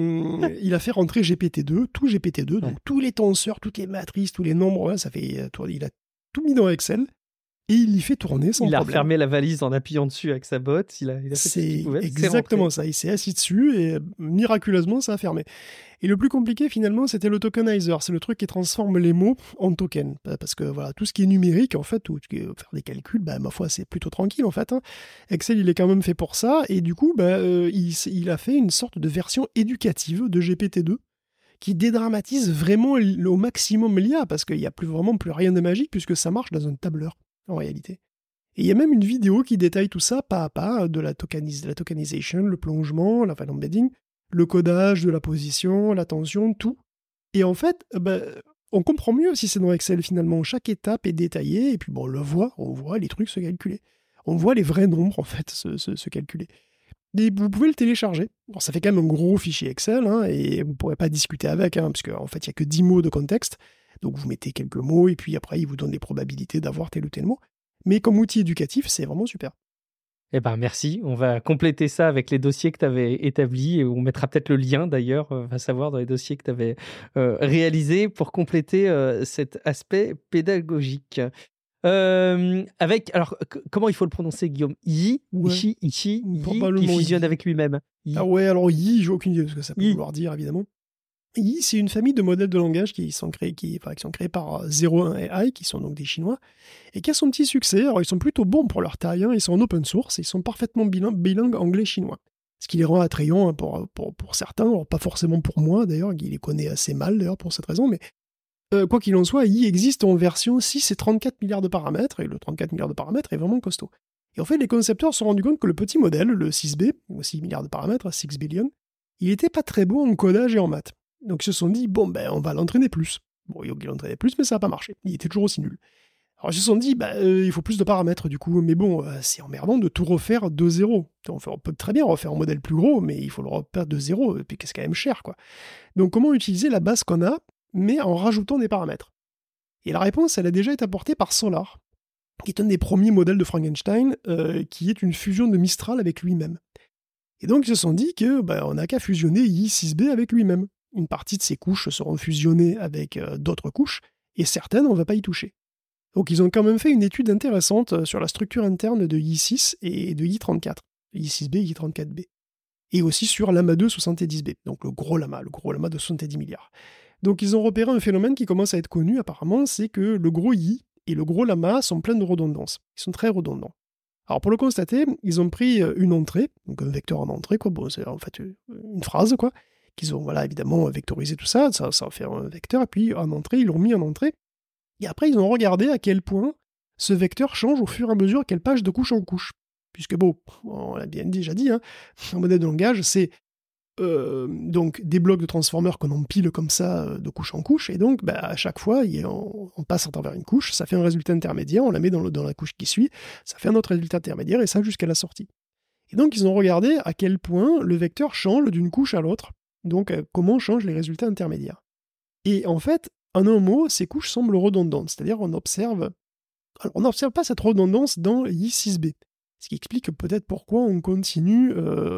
il a fait rentrer GPT-2, tout GPT-2, donc tous les tenseurs, toutes les matrices, tous les nombres, il a tout mis dans Excel. Et il y fait tourner sans problème. Il a refermé la valise en appuyant dessus avec sa botte. Il a fait ce qu'il pouvait. C'est exactement ça. Il s'est assis dessus et miraculeusement, ça a fermé. Et le plus compliqué, finalement, c'était le tokenizer. C'est le truc qui transforme les mots en tokens. Parce que voilà, tout ce qui est numérique, en fait, ou faire des calculs, ma foi, c'est plutôt tranquille, en fait. Hein. Excel, il est quand même fait pour ça. Et du coup, il a fait une sorte de version éducative de GPT-2 qui dédramatise vraiment au maximum l'IA, parce qu'il n'y a plus rien de magique, puisque ça marche dans un tableur, en réalité. Et il y a même une vidéo qui détaille tout ça pas à pas, de la tokenisation, le plongement, l'embedding, le codage de la position, l'attention, tout. Et en fait, on comprend mieux si c'est dans Excel finalement. Chaque étape est détaillée, et puis on voit les trucs se calculer. On voit les vrais nombres en fait se calculer. Et vous pouvez le télécharger. Alors, ça fait quand même un gros fichier Excel, hein, et vous ne pourrez pas discuter avec, hein, parce qu'en fait, il n'y a que 10 mots de contexte. Donc, vous mettez quelques mots, et puis après, il vous donne les probabilités d'avoir tel ou tel mot. Mais comme outil éducatif, c'est vraiment super. Eh ben merci, on va compléter ça avec les dossiers que tu avais établis et on mettra peut-être le lien d'ailleurs, va savoir dans les dossiers que tu avais réalisés pour compléter cet aspect pédagogique. Alors, comment il faut le prononcer, Guillaume? Ouais. Ichi, Probablement qui fusionne Yi. avec lui-même. Yi. Ah ouais, alors Yi, j'ai aucune idée de ce que ça peut Yi. vouloir dire, évidemment. Yi, c'est une famille de modèles de langage qui sont créés par 01 AI, qui sont donc des Chinois, et qui a son petit succès. Alors, ils sont plutôt bons pour leur taille, hein, ils sont en open source, et ils sont parfaitement bilingues anglais-chinois. Ce qui les rend attrayants, hein, pour certains, alors pas forcément pour moi d'ailleurs, qui les connaît assez mal d'ailleurs pour cette raison, mais quoi qu'il en soit, Yi existe en version 6 et 34 milliards de paramètres, et le 34 milliards de paramètres est vraiment costaud. Et en fait, les concepteurs se sont rendus compte que le petit modèle, le 6B, ou 6 milliards de paramètres, 6 billion, il était pas très bon en codage et en maths. Donc ils se sont dit, bon, ben on va l'entraîner plus. Bon, il l'entraînait plus, mais ça n'a pas marché. Il était toujours aussi nul. Alors ils se sont dit, il faut plus de paramètres du coup, mais bon, c'est emmerdant de tout refaire de zéro. On peut très bien refaire un modèle plus gros, mais il faut le refaire de zéro, et puis c'est quand même cher, quoi. Donc comment utiliser la base qu'on a, mais en rajoutant des paramètres? Et la réponse, elle a déjà été apportée par Solar, qui est un des premiers modèles de Frankenstein, qui est une fusion de Mistral avec lui-même. Et donc ils se sont dit que on n'a qu'à fusionner I6B avec lui-même. Une partie de ces couches seront fusionnées avec d'autres couches, et certaines, on ne va pas y toucher. Donc ils ont quand même fait une étude intéressante sur la structure interne de I6 et de I34, I6B et I34B. Et aussi sur l'AMA 2 70B, donc le gros lama de 70 milliards. Donc ils ont repéré un phénomène qui commence à être connu apparemment, c'est que le gros I et le gros lama sont pleins de redondance. Ils sont très redondants. Alors pour le constater, ils ont pris une entrée, donc un vecteur en entrée, quoi. Bon, c'est en fait une phrase, quoi, qu'ils ont évidemment vectorisé tout ça, ça en fait un vecteur, et puis en entrée, ils l'ont mis en entrée. Et après, ils ont regardé à quel point ce vecteur change au fur et à mesure qu'elle passe de couche en couche. Puisque bon, on l'a bien déjà dit, hein, un modèle de langage, c'est donc des blocs de transformers qu'on empile comme ça de couche en couche, et donc à chaque fois, on passe à travers une couche, ça fait un résultat intermédiaire, on la met dans la couche qui suit, ça fait un autre résultat intermédiaire, et ça jusqu'à la sortie. Et donc ils ont regardé à quel point le vecteur change d'une couche à l'autre, donc comment changent les résultats intermédiaires. Et en fait, en un mot, ces couches semblent redondantes, c'est-à-dire on n'observe pas cette redondance dans I6B. Ce qui explique peut-être pourquoi on continue,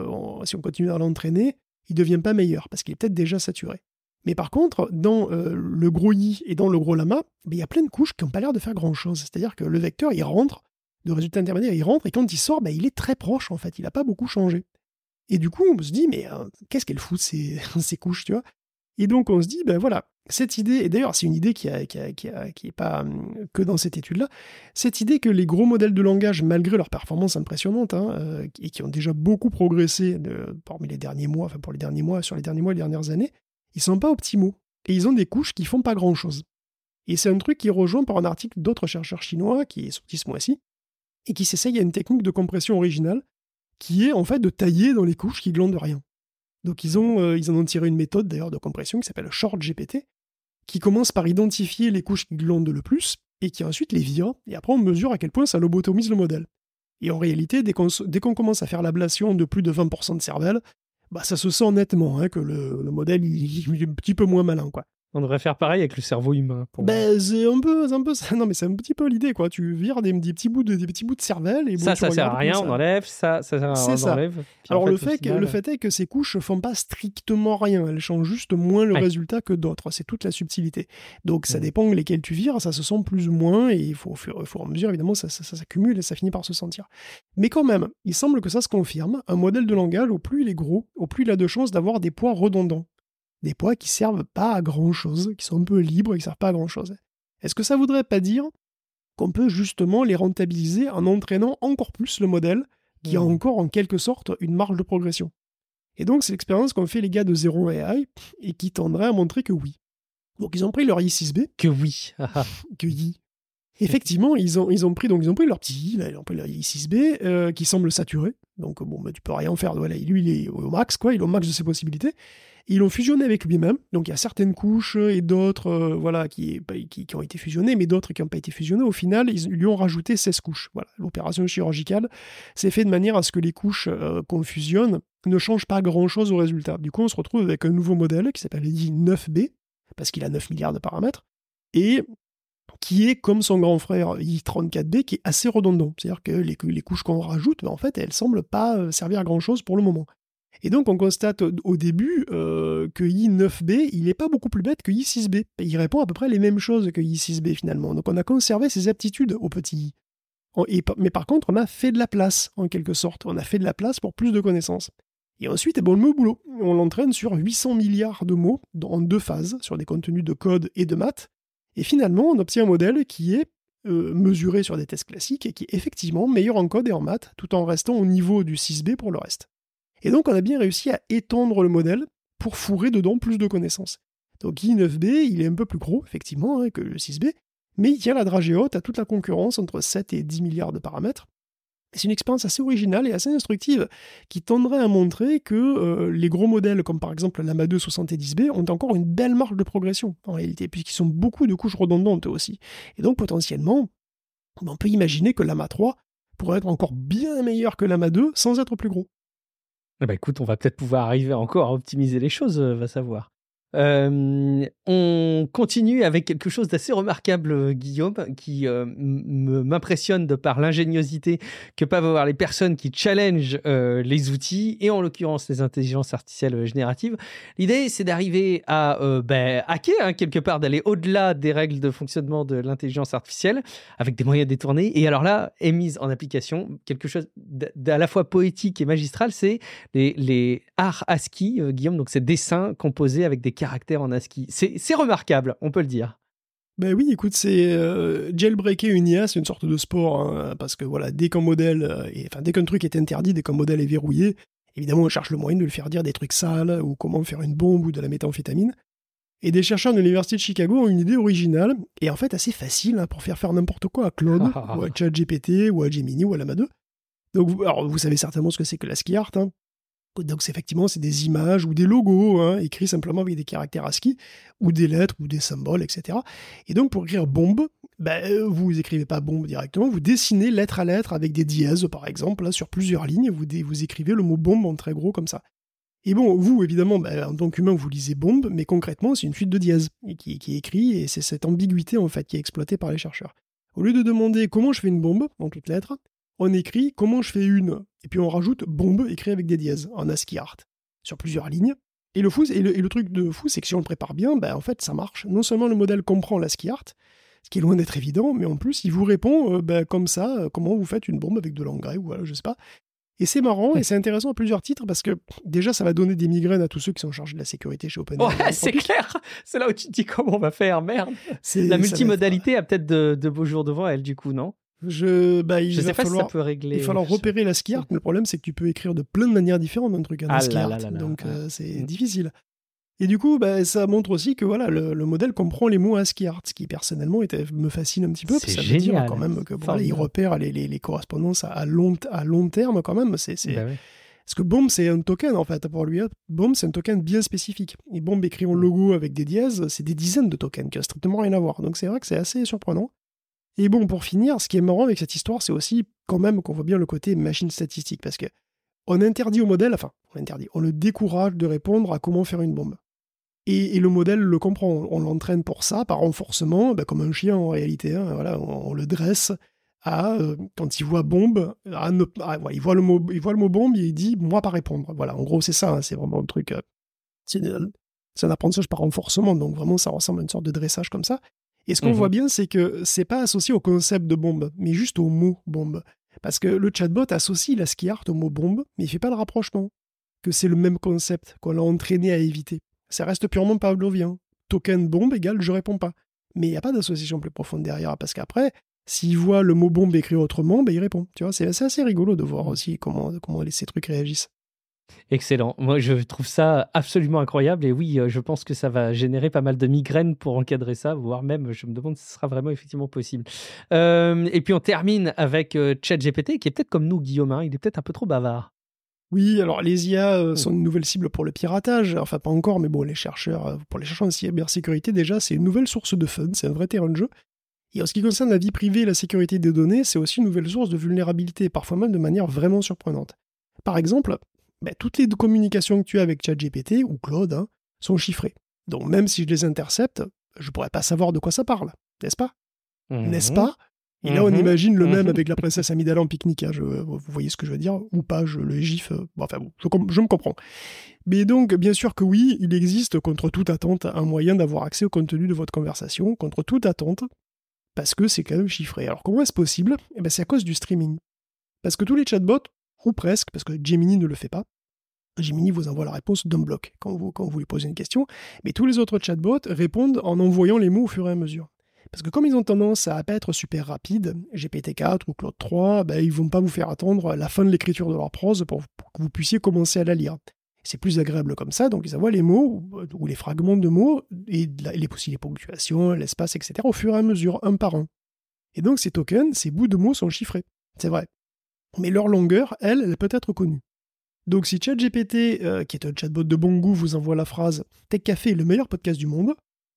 si on continue à l'entraîner, il ne devient pas meilleur, parce qu'il est peut-être déjà saturé. Mais par contre, dans le gros I et dans le gros lama, il y a plein de couches qui n'ont pas l'air de faire grand-chose. C'est-à-dire que le vecteur, il rentre, de résultat intermédiaire, il rentre, et quand il sort, il est très proche, en fait, il n'a pas beaucoup changé. Et du coup, on se dit, mais qu'est-ce qu'elles foutent, ces couches, tu vois? Et donc on se dit, voilà, cette idée, et d'ailleurs c'est une idée qui est pas que dans cette étude-là, cette idée que les gros modèles de langage, malgré leur performance impressionnante, et qui ont déjà beaucoup progressé sur les derniers mois et les dernières années, ils sont pas optimaux. Et ils ont des couches qui font pas grand-chose. Et c'est un truc qui est rejoint par un article d'autres chercheurs chinois, qui est sorti ce mois-ci, et qui s'essaye à une technique de compression originale, qui est en fait de tailler dans les couches qui glandent rien. Donc ils en ont tiré une méthode d'ailleurs de compression qui s'appelle ShortGPT, qui commence par identifier les couches qui glandent le plus, et qui ensuite les vire, et après on mesure à quel point ça lobotomise le modèle. Et en réalité, dès qu'on commence à faire l'ablation de plus de 20% de cervelle, ça se sent nettement que le modèle il est un petit peu moins malin, quoi. On devrait faire pareil avec le cerveau humain. C'est un peu ça. Non, mais c'est un petit peu l'idée, quoi. Tu vires des petits bouts de cervelle, et ça sert à rien, on enlève. Ça sert à rien, on enlève. Alors le fait est que ces couches font pas strictement rien, elles changent juste moins le résultat que d'autres. C'est toute la subtilité. Donc ça dépend lesquelles tu vires, ça se sent plus ou moins, et il faut en mesure, évidemment, ça s'accumule et ça finit par se sentir. Mais quand même, il semble que ça se confirme. Un modèle de langage, au plus il est gros, au plus il a de chances d'avoir des poids redondants. Des poids qui servent pas à grand-chose, qui sont un peu libres et qui servent pas à grand-chose. Est-ce que ça voudrait pas dire qu'on peut justement les rentabiliser en entraînant encore plus le modèle, qui a encore en quelque sorte une marge de progression? Et donc c'est l'expérience qu'ont fait les gars de Zero AI, et qui tendrait à montrer que oui. Donc ils ont pris leur I6B. Que oui. Que oui. Effectivement, ils ont pris leur petit I, là, ils ont pris leur I6B, qui semble saturé. Donc tu peux rien faire. Voilà, lui, il est au max, quoi, il est au max de ses possibilités. Ils l'ont fusionné avec lui-même, donc il y a certaines couches et d'autres qui ont été fusionnées, mais d'autres qui n'ont pas été fusionnées. Au final, ils lui ont rajouté 16 couches. Voilà, l'opération chirurgicale s'est faite de manière à ce que les couches qu'on fusionne ne changent pas grand-chose au résultat. Du coup, on se retrouve avec un nouveau modèle qui s'appelle i9B, parce qu'il a 9 milliards de paramètres, et qui est comme son grand frère i34B, qui est assez redondant. C'est-à-dire que les couches qu'on rajoute, en fait, elles semblent pas servir à grand-chose pour le moment. Et donc, on constate au début que i9B, il n'est pas beaucoup plus bête que i6B. Il répond à peu près les mêmes choses que i6B, finalement. Donc, on a conservé ses aptitudes au petit i. Mais par contre, on a fait de la place, en quelque sorte. On a fait de la place pour plus de connaissances. Et ensuite, on le met au boulot. On l'entraîne sur 800 milliards de mots, en 2 phases, sur des contenus de code et de maths. Et finalement, on obtient un modèle qui est mesuré sur des tests classiques et qui est effectivement meilleur en code et en maths, tout en restant au niveau du 6B pour le reste. Et donc, on a bien réussi à étendre le modèle pour fourrer dedans plus de connaissances. Donc, i9B, il est un peu plus gros, effectivement, que le 6B, mais il tient la dragée haute à toute la concurrence entre 7 et 10 milliards de paramètres. Et c'est une expérience assez originale et assez instructive qui tendrait à montrer que les gros modèles, comme par exemple l'AMA 2 70B, ont encore une belle marge de progression, en réalité, puisqu'ils sont beaucoup de couches redondantes aussi. Et donc, potentiellement, on peut imaginer que l'AMA 3 pourrait être encore bien meilleur que l'AMA 2 sans être plus gros. Écoute, on va peut-être pouvoir arriver encore à optimiser les choses, va savoir. On continue avec quelque chose d'assez remarquable, Guillaume, qui m'impressionne de par l'ingéniosité que peuvent avoir les personnes qui challengent les outils, et en l'occurrence les intelligences artificielles génératives. L'idée, c'est d'arriver à hacker, quelque part, d'aller au-delà des règles de fonctionnement de l'intelligence artificielle, avec des moyens détournés. Et alors là, est mise en application quelque chose d'à la fois poétique et magistral, c'est les arts ASCII, Guillaume, donc ces dessins composés avec des caractères en ASCII. C'est remarquable, on peut le dire. Ben oui, écoute, c'est jailbreaker une IA, c'est une sorte de sport, hein, parce que voilà, dès qu'un modèle, dès qu'un truc est interdit, dès qu'un modèle est verrouillé, évidemment, on cherche le moyen de le faire dire des trucs sales, ou comment faire une bombe ou de la méthamphétamine. Et des chercheurs de l'université de Chicago ont une idée originale, et en fait assez facile, pour faire n'importe quoi à Claude, ou à ChatGPT, ou à Gemini, ou à Llama 2. Donc, vous savez certainement ce que c'est que l'ASCII art, hein. Donc, c'est des images ou des logos, hein, écrits simplement avec des caractères ASCII, ou des lettres, ou des symboles, etc. Et donc, pour écrire bombe, vous écrivez pas bombe directement, vous dessinez lettre à lettre avec des dièses, par exemple, là, sur plusieurs lignes, vous écrivez le mot bombe en très gros comme ça. Et bon, vous, évidemment, en tant qu'humain, vous lisez bombe, mais concrètement, c'est une suite de dièses qui est écrit, et c'est cette ambiguïté, en fait, qui est exploitée par les chercheurs. Au lieu de demander comment je fais une bombe, en toutes lettres, on écrit comment je fais une, et puis on rajoute bombe écrit avec des dièses en ASCII art sur plusieurs lignes. Et le truc de fou, c'est que si on le prépare bien, en fait, ça marche. Non seulement le modèle comprend l'ASCII art, ce qui est loin d'être évident, mais en plus, il vous répond comme ça, comment vous faites une bombe avec de l'engrais, ou voilà, je sais pas. Et c'est marrant, et c'est intéressant à plusieurs titres, parce que déjà, ça va donner des migraines à tous ceux qui sont chargés de la sécurité chez OpenAI. Ouais, c'est clair. C'est là où tu te dis comment on va faire, merde. La multimodalité a peut-être de beaux jours devant elle, du coup, non ? Je sais pas si ça peut régler. Il va falloir repérer l'ASCII art, mais le problème, c'est que tu peux écrire de plein de manières différentes un truc en ASCII art, donc c'est difficile. Et du coup, ça montre aussi que voilà, le modèle comprend les mots ASCII art, ce qui personnellement me fascine un petit peu, parce que ça veut dire quand même que il repère les correspondances à long terme quand même. Parce que bombe, c'est un token en fait pour lui. Bombe, c'est un token bien spécifique. Et bombe écrit en logo avec des dièses, c'est des dizaines de tokens qui n'ont strictement rien à voir. Donc c'est vrai que c'est assez surprenant. Et bon, pour finir, ce qui est marrant avec cette histoire, c'est aussi quand même qu'on voit bien le côté machine statistique, parce que on interdit au modèle, on le décourage de répondre à comment faire une bombe. Et le modèle le comprend, on l'entraîne pour ça, par renforcement, comme un chien en réalité, hein, voilà, on le dresse à, quand il voit bombe, il voit le mot bombe, et il dit « moi pas répondre ». Voilà, en gros c'est ça, hein, c'est vraiment le truc, c'est un apprentissage par renforcement, donc vraiment ça ressemble à une sorte de dressage comme ça. Et ce qu'on voit bien, c'est que c'est pas associé au concept de bombe, mais juste au mot bombe. Parce que le chatbot associe l'ASCII art au mot bombe, mais il fait pas le rapprochement, que c'est le même concept qu'on l'a entraîné à éviter. Ça reste purement pavlovien. Token bombe égale je réponds pas. Mais il n'y a pas d'association plus profonde derrière, parce qu'après, s'il voit le mot bombe écrit autrement, il répond. Tu vois, c'est assez rigolo de voir aussi comment ces trucs réagissent. Excellent. Moi, je trouve ça absolument incroyable. Et oui, je pense que ça va générer pas mal de migraines pour encadrer ça, voire même, je me demande si ce sera vraiment effectivement possible. Et puis, on termine avec ChatGPT, qui est peut-être comme nous, Guillaume. Il est peut-être un peu trop bavard. Oui, alors les IA sont une nouvelle cible pour le piratage. Enfin, pas encore, mais bon, pour les chercheurs en cybersécurité, déjà, c'est une nouvelle source de fun, c'est un vrai terrain de jeu. Et en ce qui concerne la vie privée et la sécurité des données, c'est aussi une nouvelle source de vulnérabilité, parfois même de manière vraiment surprenante. Par exemple, toutes les communications que tu as avec ChatGPT ou Claude sont chiffrées. Donc même si je les intercepte, je ne pourrais pas savoir de quoi ça parle, n'est-ce pas ? N'est-ce pas ? Et là, on imagine le même avec la princesse Amidala en pique-nique. Vous voyez ce que je veux dire ? Ou pas, le gif... je me comprends. Mais donc, bien sûr que oui, il existe contre toute attente un moyen d'avoir accès au contenu de votre conversation, contre toute attente, parce que c'est quand même chiffré. Alors comment est-ce possible ? C'est à cause du streaming. Parce que tous les chatbots, ou presque, parce que Gemini ne le fait pas, Gemini vous envoie la réponse d'un bloc quand vous lui posez une question, mais tous les autres chatbots répondent en envoyant les mots au fur et à mesure. Parce que comme ils ont tendance à pas être super rapides, GPT-4 ou Claude 3, ils vont pas vous faire attendre la fin de l'écriture de leur prose pour que vous puissiez commencer à la lire. C'est plus agréable comme ça, donc ils envoient les mots ou les fragments de mots et aussi les ponctuations, l'espace, etc. au fur et à mesure, un par un. Et donc ces tokens, ces bouts de mots sont chiffrés, c'est vrai. Mais leur longueur, elle peut être connue. Donc si ChatGPT, qui est un chatbot de bon goût, vous envoie la phrase « Tech Café est le meilleur podcast du monde »,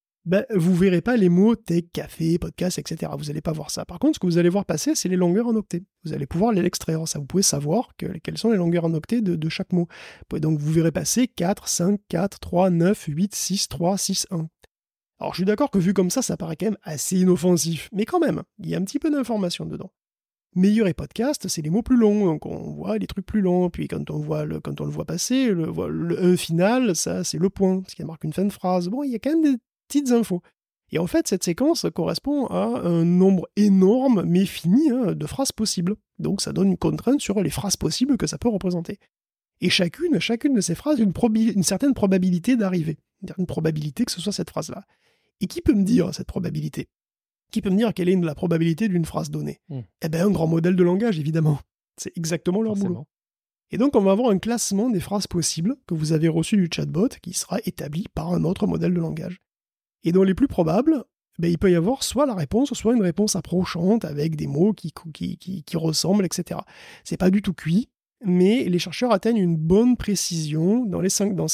vous verrez pas les mots tech, café, podcast, etc. Vous n'allez pas voir ça. Par contre, ce que vous allez voir passer, c'est les longueurs en octets. Vous allez pouvoir l'extraire. Ça, vous pouvez savoir quelles sont les longueurs en octets de chaque mot. Donc, vous verrez passer 4, 5, 4, 3, 9, 8, 6, 3, 6, 1. Alors, je suis d'accord que vu comme ça paraît quand même assez inoffensif. Mais quand même, il y a un petit peu d'information dedans. Meilleur et podcast, c'est les mots plus longs. Donc, on voit les trucs plus longs. Puis, quand on le voit passer, le final, ça, c'est le point. Ce qui marque une fin de phrase. Bon, il y a quand même des petites infos. Et en fait, cette séquence correspond à un nombre énorme, mais fini, de phrases possibles. Donc ça donne une contrainte sur les phrases possibles que ça peut représenter. Et chacune de ces phrases a une certaine probabilité d'arriver. Une probabilité que ce soit cette phrase-là. Et qui peut me dire cette probabilité ? Qui peut me dire quelle est la probabilité d'une phrase donnée ? Un grand modèle de langage, évidemment. C'est exactement leur boulot. Et donc, on va avoir un classement des phrases possibles que vous avez reçues du chatbot qui sera établi par un autre modèle de langage. Et dans les plus probables, il peut y avoir soit la réponse, soit une réponse approchante avec des mots qui ressemblent, etc. C'est pas du tout cuit, mais les chercheurs atteignent une bonne précision dans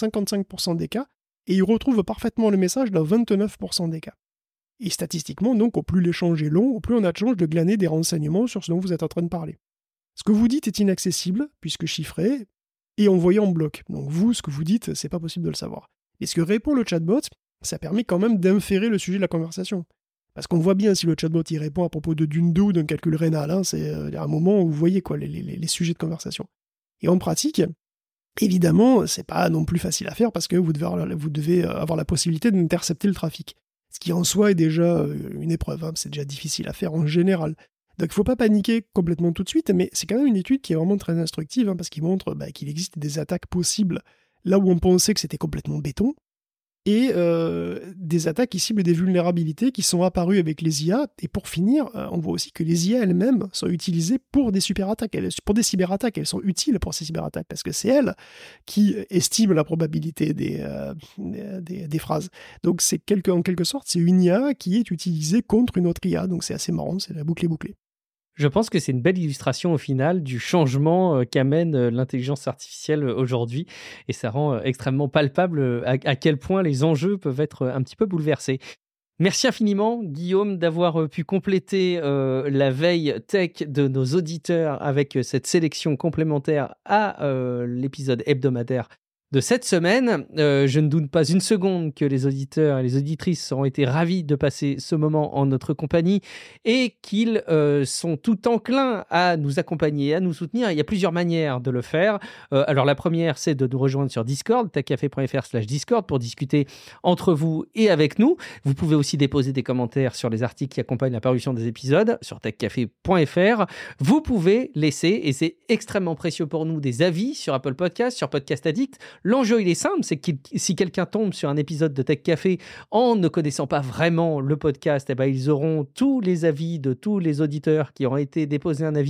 55% des cas, et ils retrouvent parfaitement le message dans 29% des cas. Et statistiquement, donc, au plus l'échange est long, au plus on a de chances de glaner des renseignements sur ce dont vous êtes en train de parler. Ce que vous dites est inaccessible, puisque chiffré, et envoyé en bloc. Donc vous, ce que vous dites, c'est pas possible de le savoir. Et ce que répond le chatbot, ça permet quand même d'inférer le sujet de la conversation. Parce qu'on voit bien si le chatbot il répond à propos d'une 2 ou d'un calcul rénal, c'est un moment où vous voyez les sujets de conversation. Et en pratique, évidemment, c'est pas non plus facile à faire parce que vous devez avoir la possibilité d'intercepter le trafic. Ce qui en soi est déjà une épreuve, c'est déjà difficile à faire en général. Donc il ne faut pas paniquer complètement tout de suite, mais c'est quand même une étude qui est vraiment très instructive, parce qu'il montre qu'il existe des attaques possibles là où on pensait que c'était complètement béton, et des attaques qui ciblent des vulnérabilités qui sont apparues avec les IA. Et pour finir, on voit aussi que les IA elles-mêmes sont utilisées pour des cyberattaques. Pour des cyberattaques, elles sont utiles pour ces cyberattaques parce que c'est elles qui estiment la probabilité des phrases. Donc en quelque sorte, c'est une IA qui est utilisée contre une autre IA. Donc c'est assez marrant, c'est la boucle est bouclée. Je pense que c'est une belle illustration au final du changement qu'amène l'intelligence artificielle aujourd'hui et ça rend extrêmement palpable à quel point les enjeux peuvent être un petit peu bouleversés. Merci infiniment, Guillaume, d'avoir pu compléter la veille tech de nos auditeurs avec cette sélection complémentaire à l'épisode hebdomadaire de cette semaine. Je ne doute pas une seconde que les auditeurs et les auditrices auront été ravis de passer ce moment en notre compagnie et qu'ils sont tout enclins à nous accompagner, à nous soutenir. Il y a plusieurs manières de le faire. Alors la première, c'est de nous rejoindre sur Discord, techcafé.fr/Discord, pour discuter entre vous et avec nous. Vous pouvez aussi déposer des commentaires sur les articles qui accompagnent la parution des épisodes sur techcafé.fr. Vous pouvez laisser, et c'est extrêmement précieux pour nous, des avis sur Apple Podcasts, sur Podcast Addict. L'enjeu, il est simple, c'est que si quelqu'un tombe sur un épisode de Tech Café en ne connaissant pas vraiment le podcast, ils auront tous les avis de tous les auditeurs qui auront été déposés un avis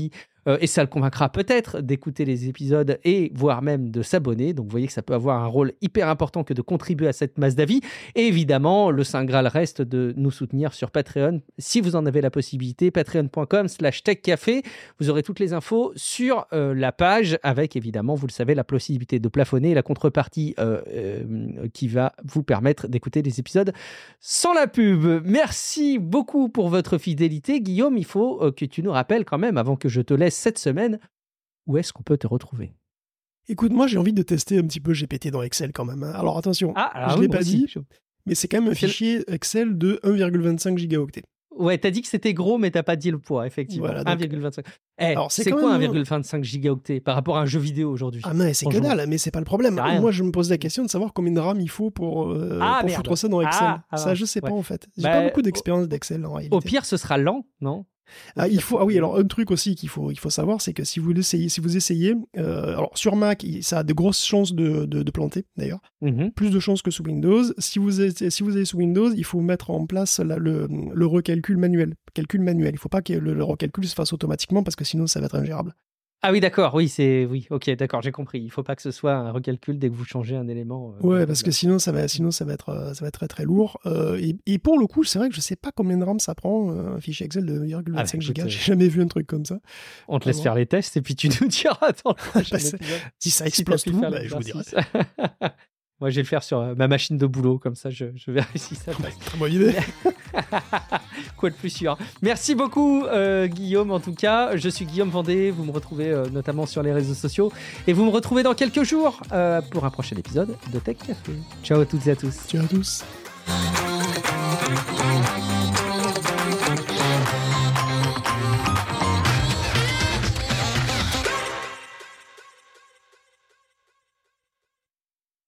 et ça le convaincra peut-être d'écouter les épisodes et voire même de s'abonner. Donc vous voyez que ça peut avoir un rôle hyper important que de contribuer à cette masse d'avis. Et évidemment, le Saint Graal reste de nous soutenir sur Patreon si vous en avez la possibilité, patreon.com/techcafé. Vous aurez toutes les infos sur la page avec évidemment, vous le savez, la possibilité de plafonner et la contrepartie qui va vous permettre d'écouter les épisodes sans la pub. Merci beaucoup pour votre fidélité. Guillaume, il faut que tu nous rappelles quand même, avant que je te laisse cette semaine, où est-ce qu'on peut te retrouver ? Écoute, moi j'ai envie de tester un petit peu GPT dans Excel quand même. Alors attention, je ne l'ai pas dit, mais c'est quand même un fichier Excel de 1,25 gigaoctets. Ouais, t'as dit que c'était gros, mais t'as pas dit le poids, effectivement. Voilà, 1,25. Alors, c'est quoi 1,25 gigaoctets par rapport à un jeu vidéo aujourd'hui ? Ah mais c'est que dalle, mais c'est pas le problème. Moi, je me pose la question de savoir combien de RAM il faut pour foutre ça dans Excel. Ça, je sais pas en fait. J'ai pas beaucoup d'expérience d'Excel en réalité. Au pire, ce sera lent, non ? Alors un truc aussi qu'il faut savoir, c'est que si vous essayez, alors sur Mac, ça a de grosses chances de planter d'ailleurs, plus de chances que sous Windows. Si vous allez sous Windows, il faut mettre en place le recalcul manuel. Il faut pas que le recalcul se fasse automatiquement parce que sinon ça va être ingérable. Ah oui, d'accord, ok, d'accord, j'ai compris. Il faut pas que ce soit un recalcul dès que vous changez un élément. Parce que sinon ça va être très très lourd. Et pour le coup, c'est vrai que je sais pas combien de RAM ça prend, un fichier Excel de 1,25 giga. J'ai jamais vu un truc comme ça. On te laisse faire les tests et puis tu nous diras dans le prochain épisode. Si ça explose tout, je vous dirai. Moi, je vais le faire sur ma machine de boulot, comme ça, je verrai si ça passe. Très bonne idée. Quoi de plus sûr. Merci beaucoup, Guillaume, en tout cas. Je suis Guillaume Vendée. Vous me retrouvez notamment sur les réseaux sociaux. Et vous me retrouvez dans quelques jours pour un prochain épisode de Tech Café. Ciao à toutes et à tous. Ciao à tous.